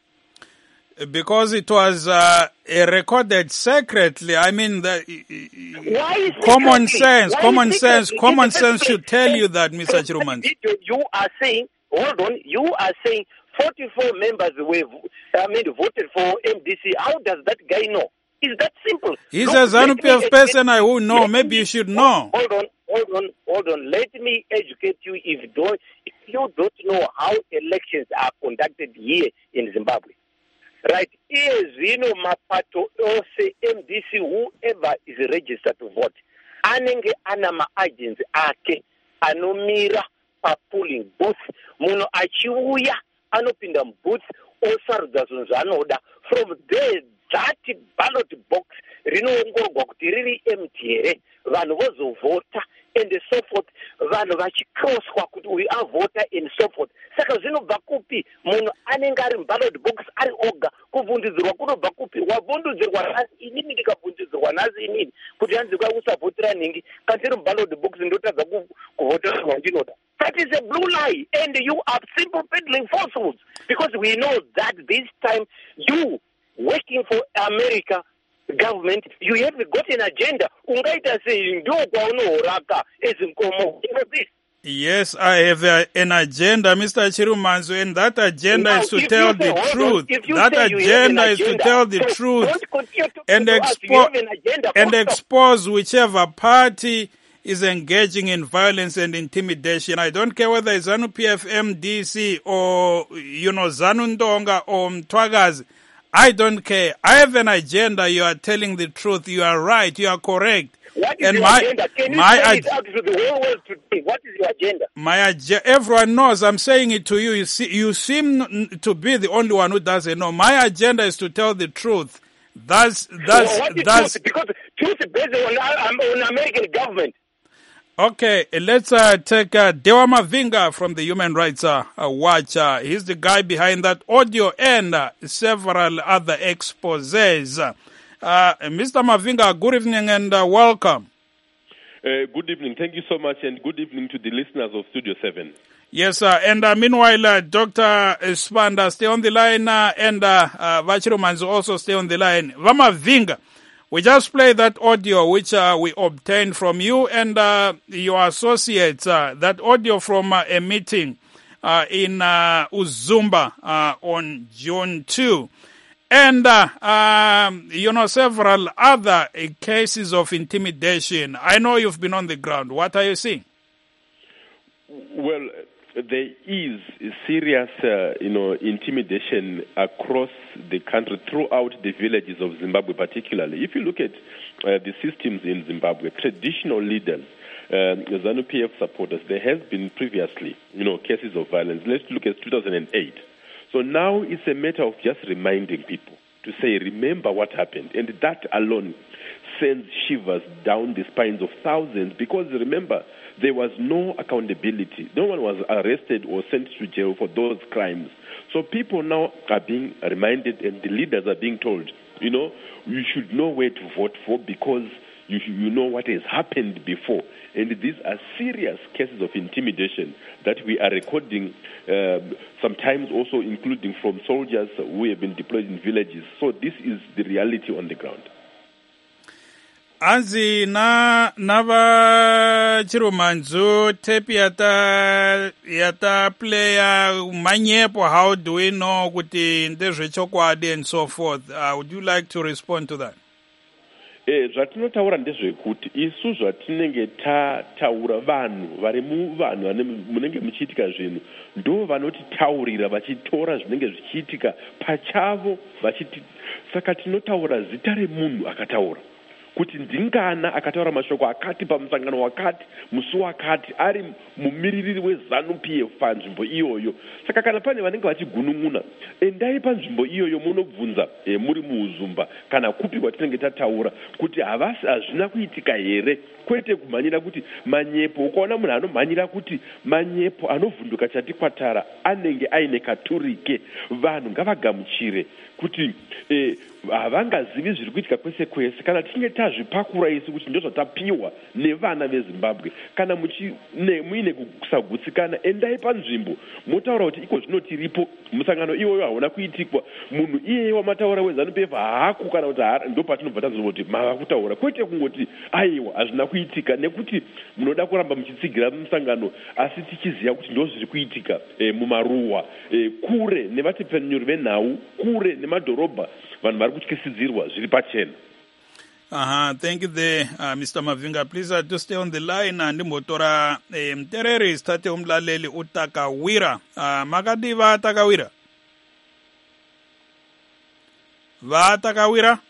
Because it was recorded secretly. I mean, common sense should tell you that, Mr. Chiromanzi. You are saying, hold on, you are saying 44 members voted for MDC. How does that guy know? Is that simple? He's a ZANU-PF person I will know. Maybe you should know. Hold on. Let me educate you if you don't know how elections are conducted here in Zimbabwe. Right, mapato ose MDC, whoever is registered to vote, anenge anama agents ake anomira pa polling booth, muno achiuya anopinda booth osarudza zvinhu zvaanoda. From there, that ballot box rinoongororwa kuti riri empty here, vanhu vozovhota and so forth, vanhu vachikroswa kuti uyu avhota and so forth. Saka zvinobva kupi munhu anenge ari ballot box ari oga? Kuvhundudzirwa kunobva kupi? Wavhundudzirwa nhasi, inini ndikavhundudzirwa nhasi inini kuti hanzi kwai usavhotera nhingi kana tiri ballot box ndotadza kuvhotera zvandinoda. That is a blue lie, and you are simple peddling falsehoods, because we know that this time you working for America government, you have got an agenda. Ungaita say ndo kwaunohoraka ezinkomo. You know this. Yes, I have an agenda, Mr. Chiromanzi, and that agenda is to tell the truth. That agenda is to tell the truth and expose whichever party is engaging in violence and intimidation. I don't care whether it's ZANU-PF, MDC, or, ZANU Ndonga or Mtwagazi. I don't care. I have an agenda. You are telling the truth. You are right. You are correct. What is your agenda? Can you say it out to the whole world today? What is your agenda? Everyone knows. I'm saying it to you. You seem to be the only one who doesn't know. My agenda is to tell the truth. That's truth? Because truth is based on American government. Okay, let's take Dewa Mavinga from the Human Rights Watch. He's the guy behind that audio and several other exposés. Mr. Mavinga, good evening and welcome. Good evening. Thank you so much, and good evening to the listeners of Studio 7. Yes, and meanwhile, Dr. Spanda, stay on the line, and Vachiromanzi also stay on the line. Vamavinga, we just played that audio which we obtained from you and your associates, that audio from a meeting in Uzumba on June 2. And, several other cases of intimidation. I know you've been on the ground. What are you seeing? Well, there is serious, intimidation across the country, throughout the villages of Zimbabwe particularly. If you look at the systems in Zimbabwe, traditional leaders, ZANU-PF supporters, there has been previously, cases of violence. Let's look at 2008. So now it's a matter of just reminding people to say, remember what happened. And that alone sends shivers down the spines of thousands, because remember, there was no accountability. No one was arrested or sent to jail for those crimes. So people now are being reminded, and the leaders are being told, you should know where to vote for because you know what has happened before. And these are serious cases of intimidation that we are recording, sometimes also including from soldiers who have been deployed in villages. So this is the reality on the ground. Anzi nava chirumanzu tape yata player manyepo, how do we know kuti ndezvechokwadi and so forth? Would you like to respond to that? Zvatinotaura ndezvekuti isu zvatinenge tataura vanhu vari muvanhu munenge muchiitika zvinhu ndo vanotitaurira vachitora zvinenge zvichiitika pachavo saka tinotaura zita remunhu akataura kuti ndingana akataura mashoko akati pamusangano wakati musi wakati ari mumiririri weZANU-PF panzvimbo iyoyo. Saka kana pane vanenge vachigunun'una, endai panzvimbo iyoyo munobvunza muri muuzumba kana kupi kwatinenge tataura kuti hazvina kuitika here, kwete kumhanyira kuti manyepo. Ukaona munhu anomhanyira kuti manyepo anovhunduka chati kwatara anenge aine katurike, vanhu ngavagamuchire kuti havangazivi zviri kuitika kwese kwese. Kana tinge tazvipakura isu kuti ndozvatapiwa nevana veZimbabwe, kana muine kusagutsikana, endai panzvimbo motaura kuti iko zvino tiripo. Musangano iwoyo hauna kuitikwa, munhu iyeye wamataura weZANU-PF haaku kana kuti ndo patinobva tanzwa kuti mava kutaura, kwete kungoti aiwa hazvina kuitika, nekuti munoda kuramba muchitsigira musangano asi tichiziva kuti ndo zviri kuitika mumaruwa, kure nevatipenyuri venhau, kure nemadhorobha vanhu vari kutyisidzirwa zviri pachena. Thank you there, Mr. Mavinga. Please do stay on the line. Ndimbotora mtereri state umlaleli utakawira. Makadi vatakawira. Vatakawira?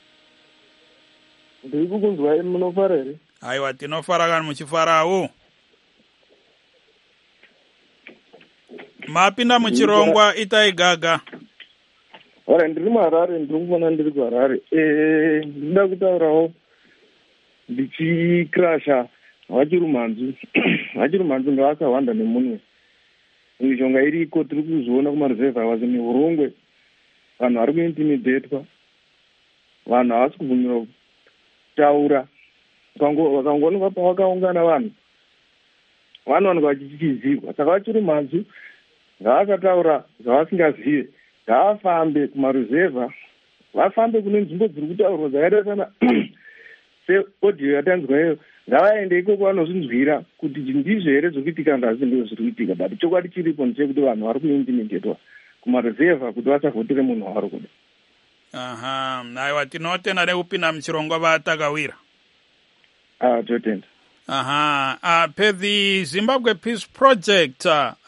Ndiri kukunzwa munofara here? Aiwa, tinofara kana muchifarawo. Mapinda muchirongwa itai gaga. Ora ndiri muHarare, ndiri kufona ndiri kuHarare. Ndinoda kutaurawo ndichikrasha vachirumanzu. Vachirumanzu ngavakawanda nemunwe. Mishonga iriko tiri kuzviona kumaruzevha avasi nehurongwe. Vanhu vari kuintimidatwa. Vanhu havasi kubvumirwa kutaura. Vakangoonekwa pavakaungana vanhu vanowanikwa vachichizirwa. Saka vachirumanzu ngavakataura zvavasingazive. Ngavafambe kumaruzevha, vafambe kune nzvimbo dziri kutaurwa dzakaita sana seaudio yatanzwa iyo. Ngavaende ikoko vanozvinzwira kuti ndizvo here zviri kuitika, ndazvo ndizvo zviri kuitika. But chokwadi chiripo ndechekuti vanhu vari kuintimidatwa kumaruzevha kuti vasavhotire munhu wavari kuda. Aiwa, tinotenda nekupinda muchirongwa vatakawira. Totenda. Per the Zimbabwe Peace Project,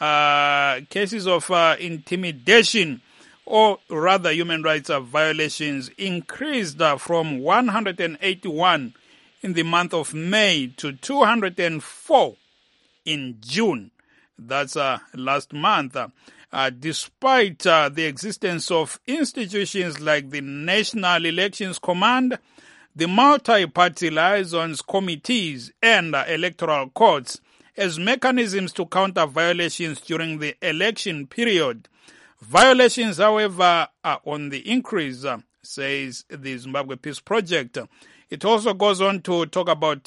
cases of intimidation, or rather human rights violations, increased from 181 in the month of May to 204 in June. That's last month. Despite the existence of institutions like the National Elections Command, the multi-party liaisons committees and electoral courts as mechanisms to counter violations during the election period. Violations, however, are on the increase, says the Zimbabwe Peace Project. It also goes on to talk about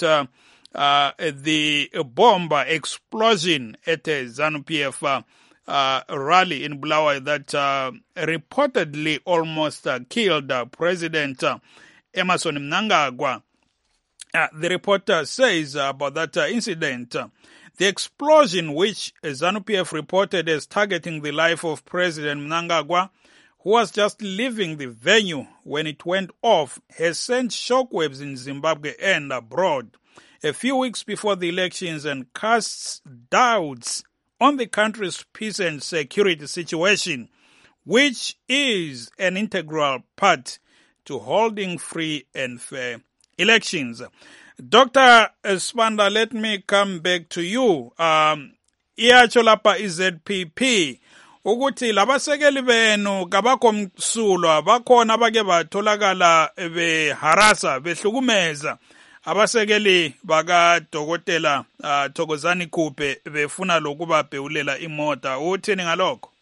the bomb explosion at a ZANU-PF rally in Bulawayo that reportedly almost killed President Emmerson Mnangagwa. The reporter says about that incident, the explosion, which ZANU-PF reported as targeting the life of President Mnangagwa, who was just leaving the venue when it went off, has sent shockwaves in Zimbabwe and abroad a few weeks before the elections and casts doubts on the country's peace and security situation, which is an integral part to holding free and fair elections. Dr. Sibanda, let me come back to you. Iyacho lapha iZPP ukuthi labasekeli benu kabakho msulwa bakhona abake batholakala beharasa behlukumeza abasekeli baka Dokotela Thokozani Khuphe befuna lokuba bhewulela imota. Uthini ngalokho?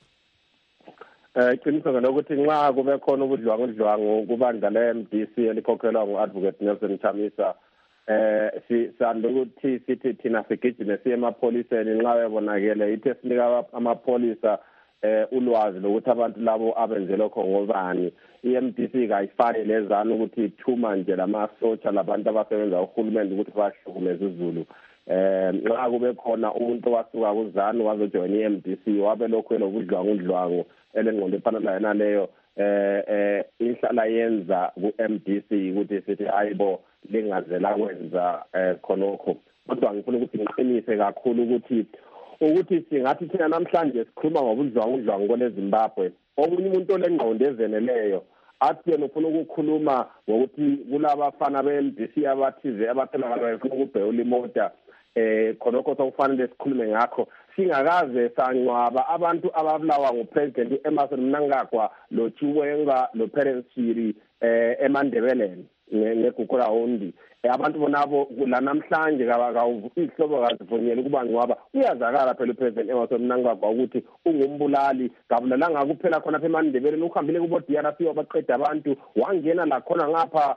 Qiniseka nokuthi nxa kube khona ubudlwangu kubandla le-MDC elikhokhelwa ngu-Advocate Nelson Chamisa sisanda ukuthi sithi thina sigijime siye emapholiseni nxa bebonakele ithe sinika amapholisa ulwazi lokuthi abantu labo abenze lokho ngobani. I-MDC kayifani lezana ukuthi ithuma nje lamasotsha labantu abasebenza uhulumeni ukuthi bahlukumeze izulu. Nxa kube khona umuntu wasuka kuZANU wazojoyina i-MDC wabe lokhu elobudlwangu elengqondo ephana la yena leyo inhlala yenza ku-MDC ukuthi sithi hayibo lingazela kwenza khonokho. Kodwa ngifuna ukuthi ngiqinise kakhulu ukuthi singathi thina namhlanje sikhuluma ngobudlwangu kweleZimbabwe. Omunye umuntu olengqondo ezeneleyo athi yena ufuna ukukhuluma ngokuthi kulabafana be-MDC abathize abatholakala befuna ukubhewula imota khonokho sokufanele sikhulume ngakho. Singakaze sancwaba abantu ababulawa nguPresident Emmerson Mnangagwa lo Chiwenga lo Perensiri eMandebeleni neGugula Hondi. Abantu bonabo la namhlanje ihlobo kazivunyela ukuba ngwaba uyazakala phela uPresident Emmerson Mnangagwa ukuthi ungumbulali kabulalanga kuphela khona eMandebeleni uhambile kubo DRC wabaqeda abantu wangena la khona ngapha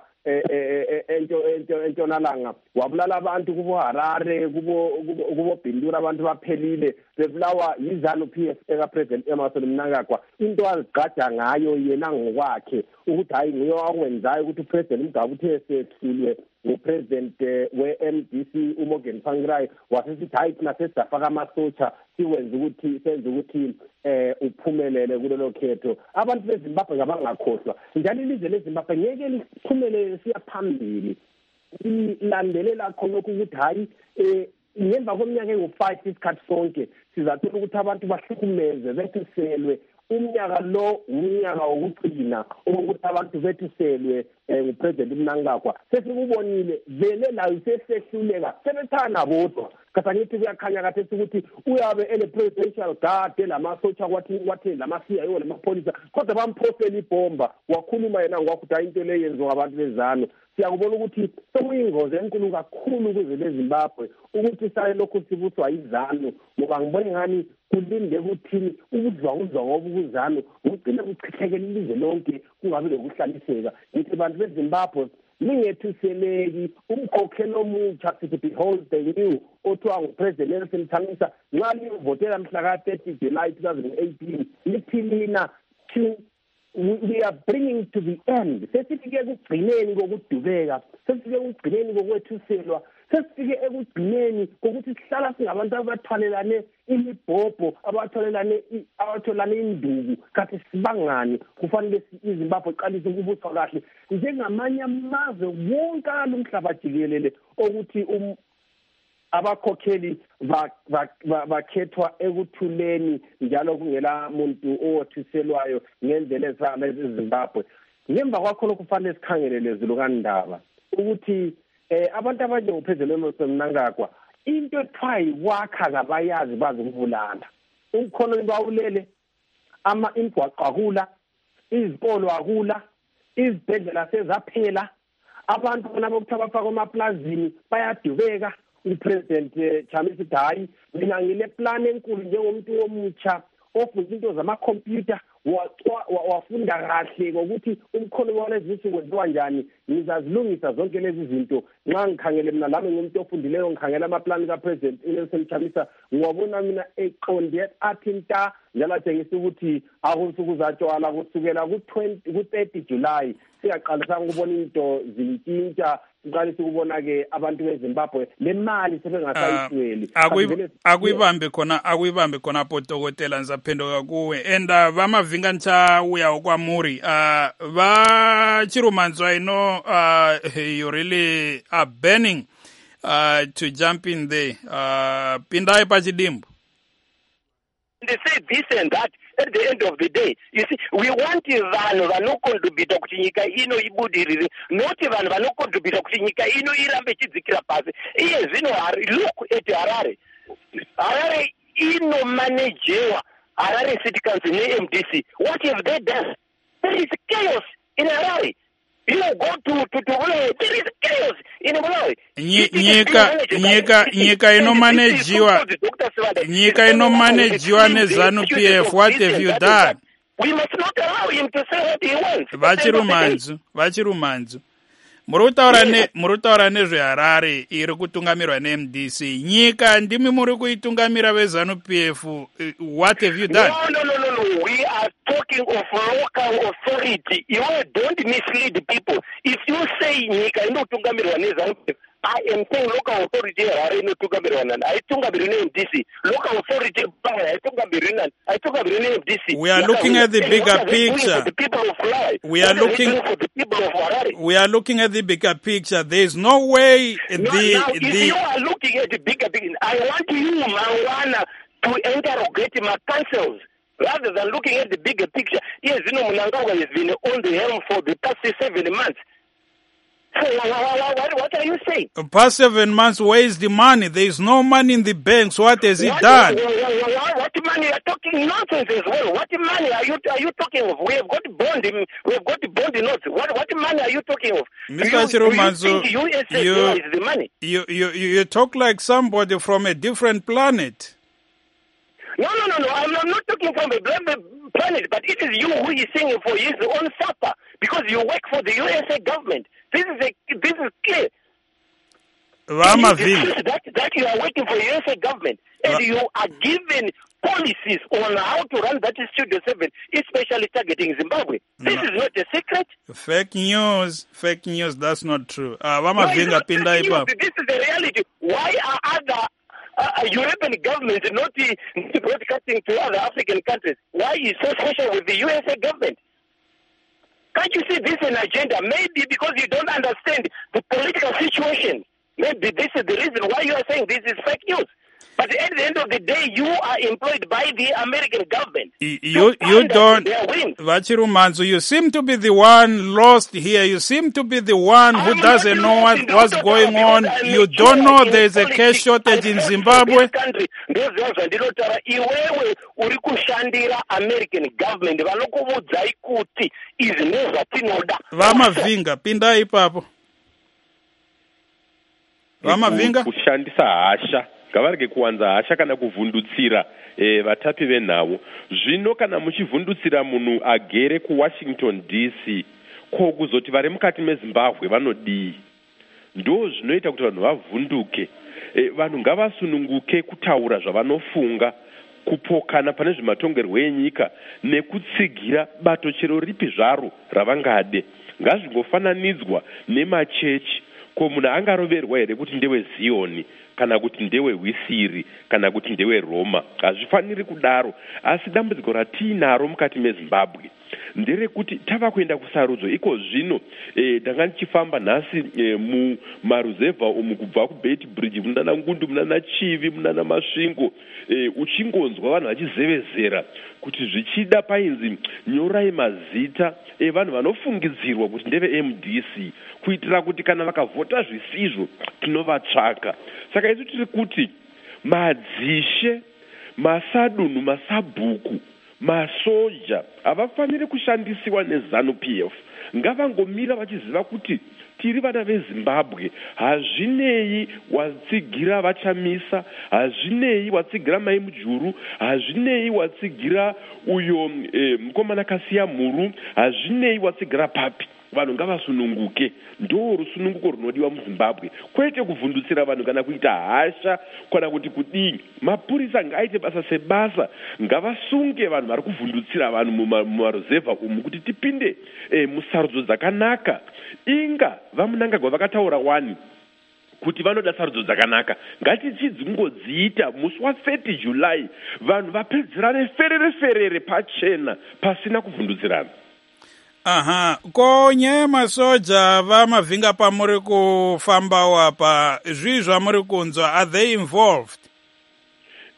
entshonalanga wabulala abantu kubo Harare kubo Bindura abantu baphelile bebulawa yiZANU PF eka President Emmerson Mnangagwa. Into azigqaja ngayo yena ngokwakhe ukuthi hayi nguye wakwenzayo ukuthi uPresident Mugabe uthe sehlulwe nguPresident we-MDC uMorgan Tsvangirai wasesithi hayi thina sesafaka amasotsha senze ukuthi uphumelele kulelo khetho. Abantu beZimbabwe ngabangakhohlwa njalo ilizwe leZimbabwe ngeke liphumelele siya phambili ilandelela khonokho ukuthi hayi ngemva kweminyaka engu-5 isikhathi sonke sizathola ukuthi abantu bahlukumeze bethuselwe. Umnyaka lo umnyaka wokugcina ukuthi abantu bethuselwe nguPresident Mnangagwa. Sesikubonile vele layo sesehluleka sebethana bodwa kasa ngithi kuyakhanya kathi ukuthi uyabe ele-presidential guard lamasotsha kwathi lama-CIA lamapholisa kodwa bamphosela ibomba wakhuluma yena ngokwakuthi into le yenziwa abantu beZANU. Siyakubona ukuthi sekuyingozi enkulu kakhulu kuze leZimbabwe ukuthi sale lokhu sibuswa yiZANU ngoba ngibona ngani kulinde ukuthini ubudlwangu obukuzANU ugcina kuchithekela ilizwe lonke kungabe lokuhlaliseka. Ngithi bantu beZimbabwe ningethuseleki umkhokheli omutsha sithi behold the new othiwa nguPresident Nelson Chamisa nxa livotela mhla ka-30 July 2018 liphilina we are bringing to the end. Sesifike ekugcineni kokudubeka, sesifike ekugcineni kokwethuselwa, sesifike ekugcineni kokuthi sihlala singabantu abathwalelane imibhobho, abatholane induku kanti sibangani kufanele iZimbabwe iqalise ukubuswa kahle njengamanye amazwe wonke alomhlaba jikelele ukuthi abakhokheli bakhethwa ekuthuleni njalo kungela muntu owothuselwayo ngendlela ezifana eZimbabwe. Ngemva kwakho lokufanele sikhangelele zilukandaba ukuthi abantu abanjengoPresident Emmerson Mnangagwa into ethiwa wakha kabayazi bazi ukubulala. Ukhono bawulele imigwaqo akula, izikolo akula, izibhedlela sezaphela, abantu bona bokuthi abafaka emaplazini bayadubeka. uPresident Chamisa hayi mina ngile plan enkulu njengomuntu omutsha ofunda into zamakhompyutha wafunda kahle ngokuthi umkhono walezi zinsuku wenziwa njani ngizazilungisa zonke lezi zinto nxa ngikhangele mina lami ngumuntu ofundileyo ngikhangela amaplani kaPresident Nelson Chamisa ngiwabona mina eqonde athinta njalo atshengisa ukuthi akunsuku zatshwala kusukela ku-30 July siyaqalisa ukubona into zintshintsha siqalisa ukubona ke abantu beZimbabwe le mali sebengasayisweli akuyibambe khona Dokotela nzaphenduka kuwe enda vamavinga ncha uya kwamuri vachirumanzwa you really are burning to jump in there pindai pachidimbu. They say this and that at the end of the day. You see, we want vanhu vanokontribhuta kuti nyika ino ibudirire, not vanhu vanokontribhuta kuti nyika ino irambe ichidzikira pasi. Iye zvino look at Harare. Harare inomanagewa Harare City Council neMDC. What have they done? There is chaos in Harare. You go to Bulawayo, there is chaos in Bulawayo. Nyika inomanajiwa neZANU PF. What have you done? We must not allow him to say what he wants. Vachirumanzu. Muri kutaura nezveHarare iri kutungamirwa neMDC. Nyika ndimi muri kuitungamira veZANU PF. What have you done? No. We are talking of local authority. You don't mislead people. If you say nyika inotungamirwa neZANU PF, I am saying local authority Harare inotungamirwa nani? Aitungamirwa neMDC. Local authority aitungamirwa nani? Aitungamirwa neMDC. We are looking at the bigger picture. We are looking at the bigger picture. There is no way if you are looking at the bigger picture, I want you, Mangwana, to interrogate my councils rather than looking at the bigger picture. Yes, Mnangagwa has been on the helm for the past 7 months. So what are you saying? Past 7 months, where is the money? There is no money in the banks. What has he done? What money? You are talking nonsense as well. What money are you talking of? We have got bond notes. What money are you talking of? Mr. Chirumanzu, is the money? You talk like somebody from a different planet. No. I'm not talking from a planet, but it is you who is singing for his own supper because you work for the USA government. This is clear. That you are working for the USA government and you are given policies on how to run that Studio 7, especially targeting Zimbabwe. This is not a secret. Fake news. That's not true. This is the reality. Why are other European governments not broadcasting to other African countries? Why is so special with the USA government? Can't you see this an agenda? Maybe because you don't understand the political situation. Maybe this is the reason why you are saying this is fake news. But at the end of the day, you are employed by the American government. You don't, Vachirumanzu, you seem to be the one lost here. You seem to be the one who doesn't know what's going on. You don't know there's a cash shortage in Zimbabwe. Vamavinga, pinda ipapo. Vamavinga? Kushandisa hasha. Ngavarege kuwanza hasha kana kuvhundutsira vatapi venhavo. Zvino kana muchivhundutsira munhu agere kuWashington DC, ko kuzoti vari mukati meZimbabwe vanodii? Ndo zvinoita kuti vanhu vavhunduke. Vanhu ngavasununguke kutaura zvavanofunga, kupokana pane zvematongerwo enyika nekutsigira bato chero ripi zvaro ravangade. Ngazvingofananidzwa nemachechi. Ko munhu angaroverwa here kuti ndewe Zioni kana kuti ndewe Wisiri kana kuti ndewe Roma? Hazvifaniri kudaro. Asi dambudziko ratinaro mukati meZimbabwe nderekuti tava kuenda kusarudzo iko zvino. Ndanga ndichifamba nhasi mumaruzevha umu kubva kuBeit Bridge munana Ngundu munana Chivi munana Masvingo, uchingonzwa vanhu vachizevezera kuti zvichida painzi nyorai mazita evanhu vanofungidzirwa kuti ndeve MDC kuitira kuti kana vakavhota zvisizvo tinovatsvaka. Saka isu tiri kuti madzishe, masadunhu, masabhuku, masoja havafaniri kushandisiwa neZANU PF. Ngavangomira vachiziva kuti tiri vana veZimbabwe. Hazvinei watsigira vachamisa, hazvinei watsigira mai mujuru, hazvinei watsigira uyo mukomana Kasiya Mhuru, hazvinei watsigira papi. Vanhu ngavasununguke. Ndo rusununguko runodiwa muZimbabwe, kwete kuvhundutsira vanhu kana kuita hasha kana kuti kudii. Mapurisa ngaaite basa sebasa, ngavasunge vanhu vari kuvhundutsira vanhu mumaruzevha umu kuti tipinde musarudzo dzakanaka. Inga vaMnangagwa vakataura wani kuti vanoda sarudzo dzakanaka. Ngatichidzingodziita musi wa30 July vanhu vapedzerane ferere pachena pasina kuvhundutsirana. Aha, ko nyaya masoja vaMavhinga pamuri kufambawo apa, zvizvi zvamuri kunzwa, are they involved?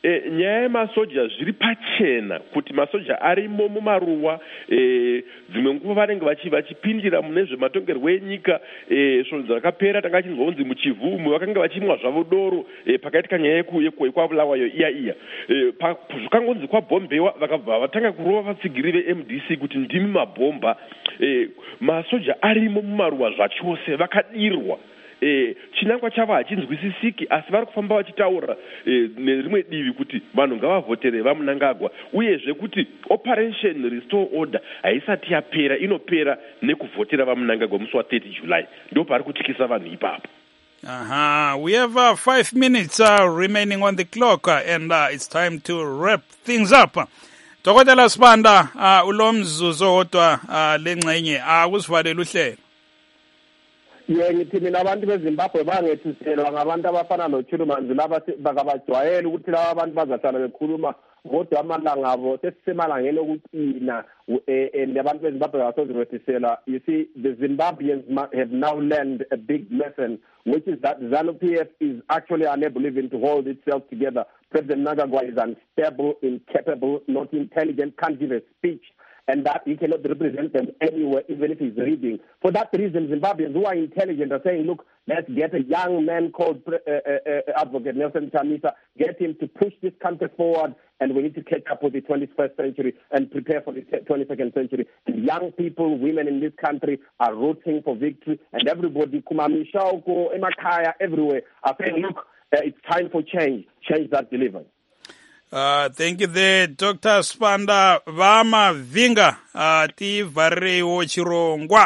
nyaya yemasoja zviri pachena kuti masoja arimo mumaruwa dzimwe nguva vanenge vachipindira mune zvematongerwo enyika svonzo dzakapera tanga chinzonzi muchivhumwe vakanga vachimwa zvavo doro pakaitika nyaya yekwabulawayo iya zvakangonzi kwabhombewa vakabva vatanga kurova vatsigiri veMDC kuti ndimi mabhomba. Masoja arimo mumaruwa zvachose vakadirwa. Chinangwa chavo hachinzwisisiki asi vari kufamba vachitaura nerimwe divi kuti vanhu ngavavhotere vaMnangagwa uyezve kuti operation restore order haisati yapera, inopera nekuvhotera vaMnangagwa musi wa 30 July. Ndo pari kutyisa vanhu ipapo. We have 5 minutes remaining on the clock and it's time to wrap things up. Dr. Sibanda, ulomzuzu odwa lengxenye akusivalele uhlelo. Ngithi mina abantu beZimbabwe bangethiselwa ngabantu abafana noChulumanzi laba bakabajwayela ukuthi laba abantu bazahlala bekhuluma kodwa amalanga abo sesisemalangeni okuqina abantu beZimbabwe basozirethiselwa. You see, the Zimbabweans have now learned a big lesson, which is that ZANU-PF is actually unable even to hold itself together. President Mnangagwa is unstable, incapable, not intelligent, can't give a speech, and that he cannot represent them anywhere, even if he's reading. For that reason, Zimbabweans who are intelligent are saying, look, let's get a young man called Advocate Nelson Chamisa, get him to push this country forward, and we need to catch up with the 21st century and prepare for the 22nd century. And young people, women in this country are rooting for victory, and everybody, Kumamishauko, Emakaya, everywhere, are saying, look, it's time for change that delivers. Thank you there, Dr. Sibanda. VaMavinga tivhareiwo chirongwa.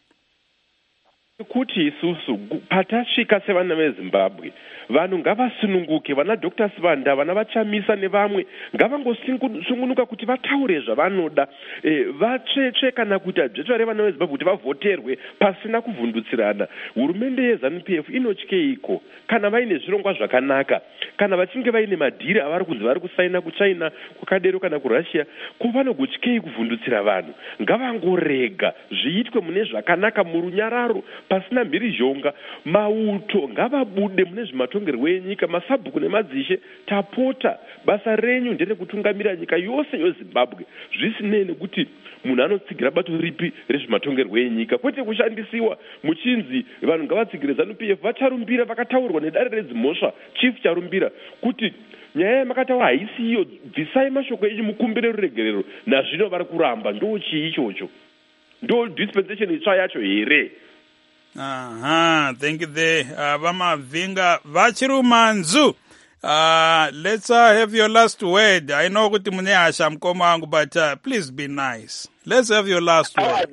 Kuti isusu patasvika sevana veZimbabwe vanhu ngavasununguke, vana Dr. Sibanda, vana vaChamisa nevamwe ngavangosungunuka kuti vataure zvavanoda, vatsvetsve kana kuita dzvetsva vana veZimbabwe kuti vavhoterwe pasina kuvhundutsirana. Hurumende yeZANU-PF inotyeiko kana vaine zvirongwa zvakanaka, kana vachinge vaine madhiri avari kunzi vari kusaina kuChina, kuKadero kana kuRussia, kuvanogotyei kuvhundutsira vanhu? Ngavangorega zviitwe mune zvakanaka murunyararo pasina mhirizhonga. Mauto ngavabude mune zvimatongerwo enyika, masabhuku nemadzishe. Tapota, basa renyu nderekutungamira nyika yose yeZimbabwe, zvisinei nekuti munhu anotsigira bato ripi rezvimatongerwo enyika, kwete kushandisiwa muchinzi vanhu ngavatsigire ZANU-PF. Vacharumbira, vakataurwa nedare redzimhosva, chief charumbira kuti nyaya yamakataura haisi iyo, bvisai mashoko enyu mukumbire ruregerero. Nazvino vari kuramba. Ndo chii ichocho? Ndo dispensation itsva yacho here? Thank you there, VaMavinga. vaChulumanzi, let's have your last word. I know kuti mune hasha mukoma wangu, but please be nice. Let's have your last word.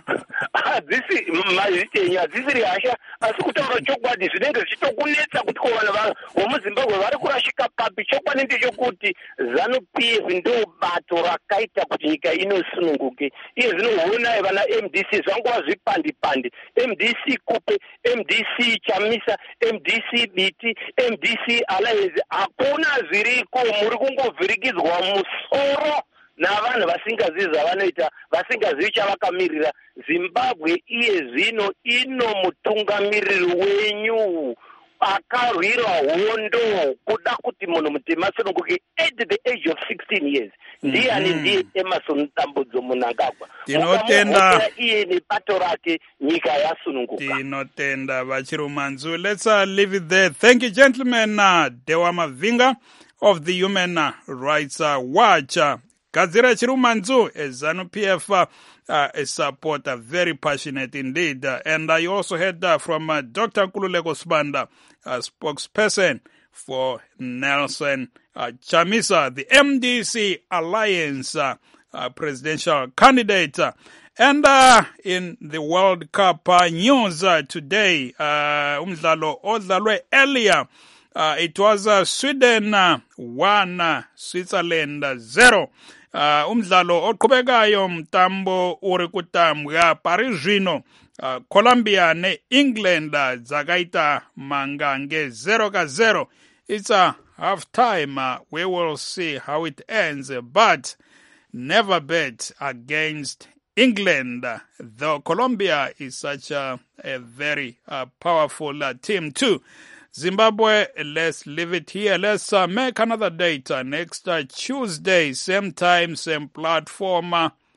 This mazitenya dzisiri hasha asi kutaura chokwadi zvinenge zvichitokunetsa kuti vanhu vomuZimbabwe vari kurashika papi. Chokwadi ndechekuti ZANU-PF ndo bato rakaita kuti nyika inosununguke. Iye zvinoona vana MDC zvangova zvipandi-pandi, MDC Kupe, MDC Chamisa, MDC Biti, MDC Alliance. Hakuna zviriko, muri kungovhirikidzwa musoro navanhu vasingazivi zvavanoita, vasingazivi chavakamirira. Zimbabwe iye zvino ino mutungamiriri wenyu akarwira hondo kuda kuti munhu mutema asununguke at the age of 16 years. Ndiye Emerson Dambudzo Mnangagwa. Tinotenda iye nebato rake nyika yasununguka. Tinotenda vaChulumanzi. Let's leave it there. Thank you, gentlemen. Dewa Mavinga of the Human Rights Watch. Gadzira Chulumanzi, a ZANU-PF a supporter, very passionate indeed. And I also heard from Dr. Nkululeko Sibanda, a spokesperson for Nelson Chamisa, the MDC Alliance presidential candidate. And in the World Cup news today, umdlalo odlalwe earlier, it was Sweden 1, Switzerland 0. Umdlalo oqhubekayo mtambo uri kutambwa parizvino Colombia ne-England dzakaita mangange 0-0. It's a half time. We will see how it ends, but never bet against England, though Colombia is such a very powerful team too. Zimbabwe, let's leave it here. Let's make another date next Tuesday, same time, same platform.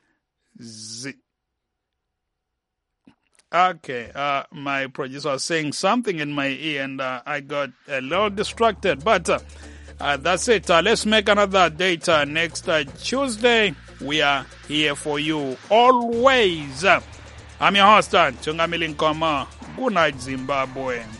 Okay, my producer was saying something in my ear and I got a little distracted, but that's it. Let's make another date next Tuesday. We are here for you always. I'm your host, Chungamili Nkoma. Good night, Zimbabwe.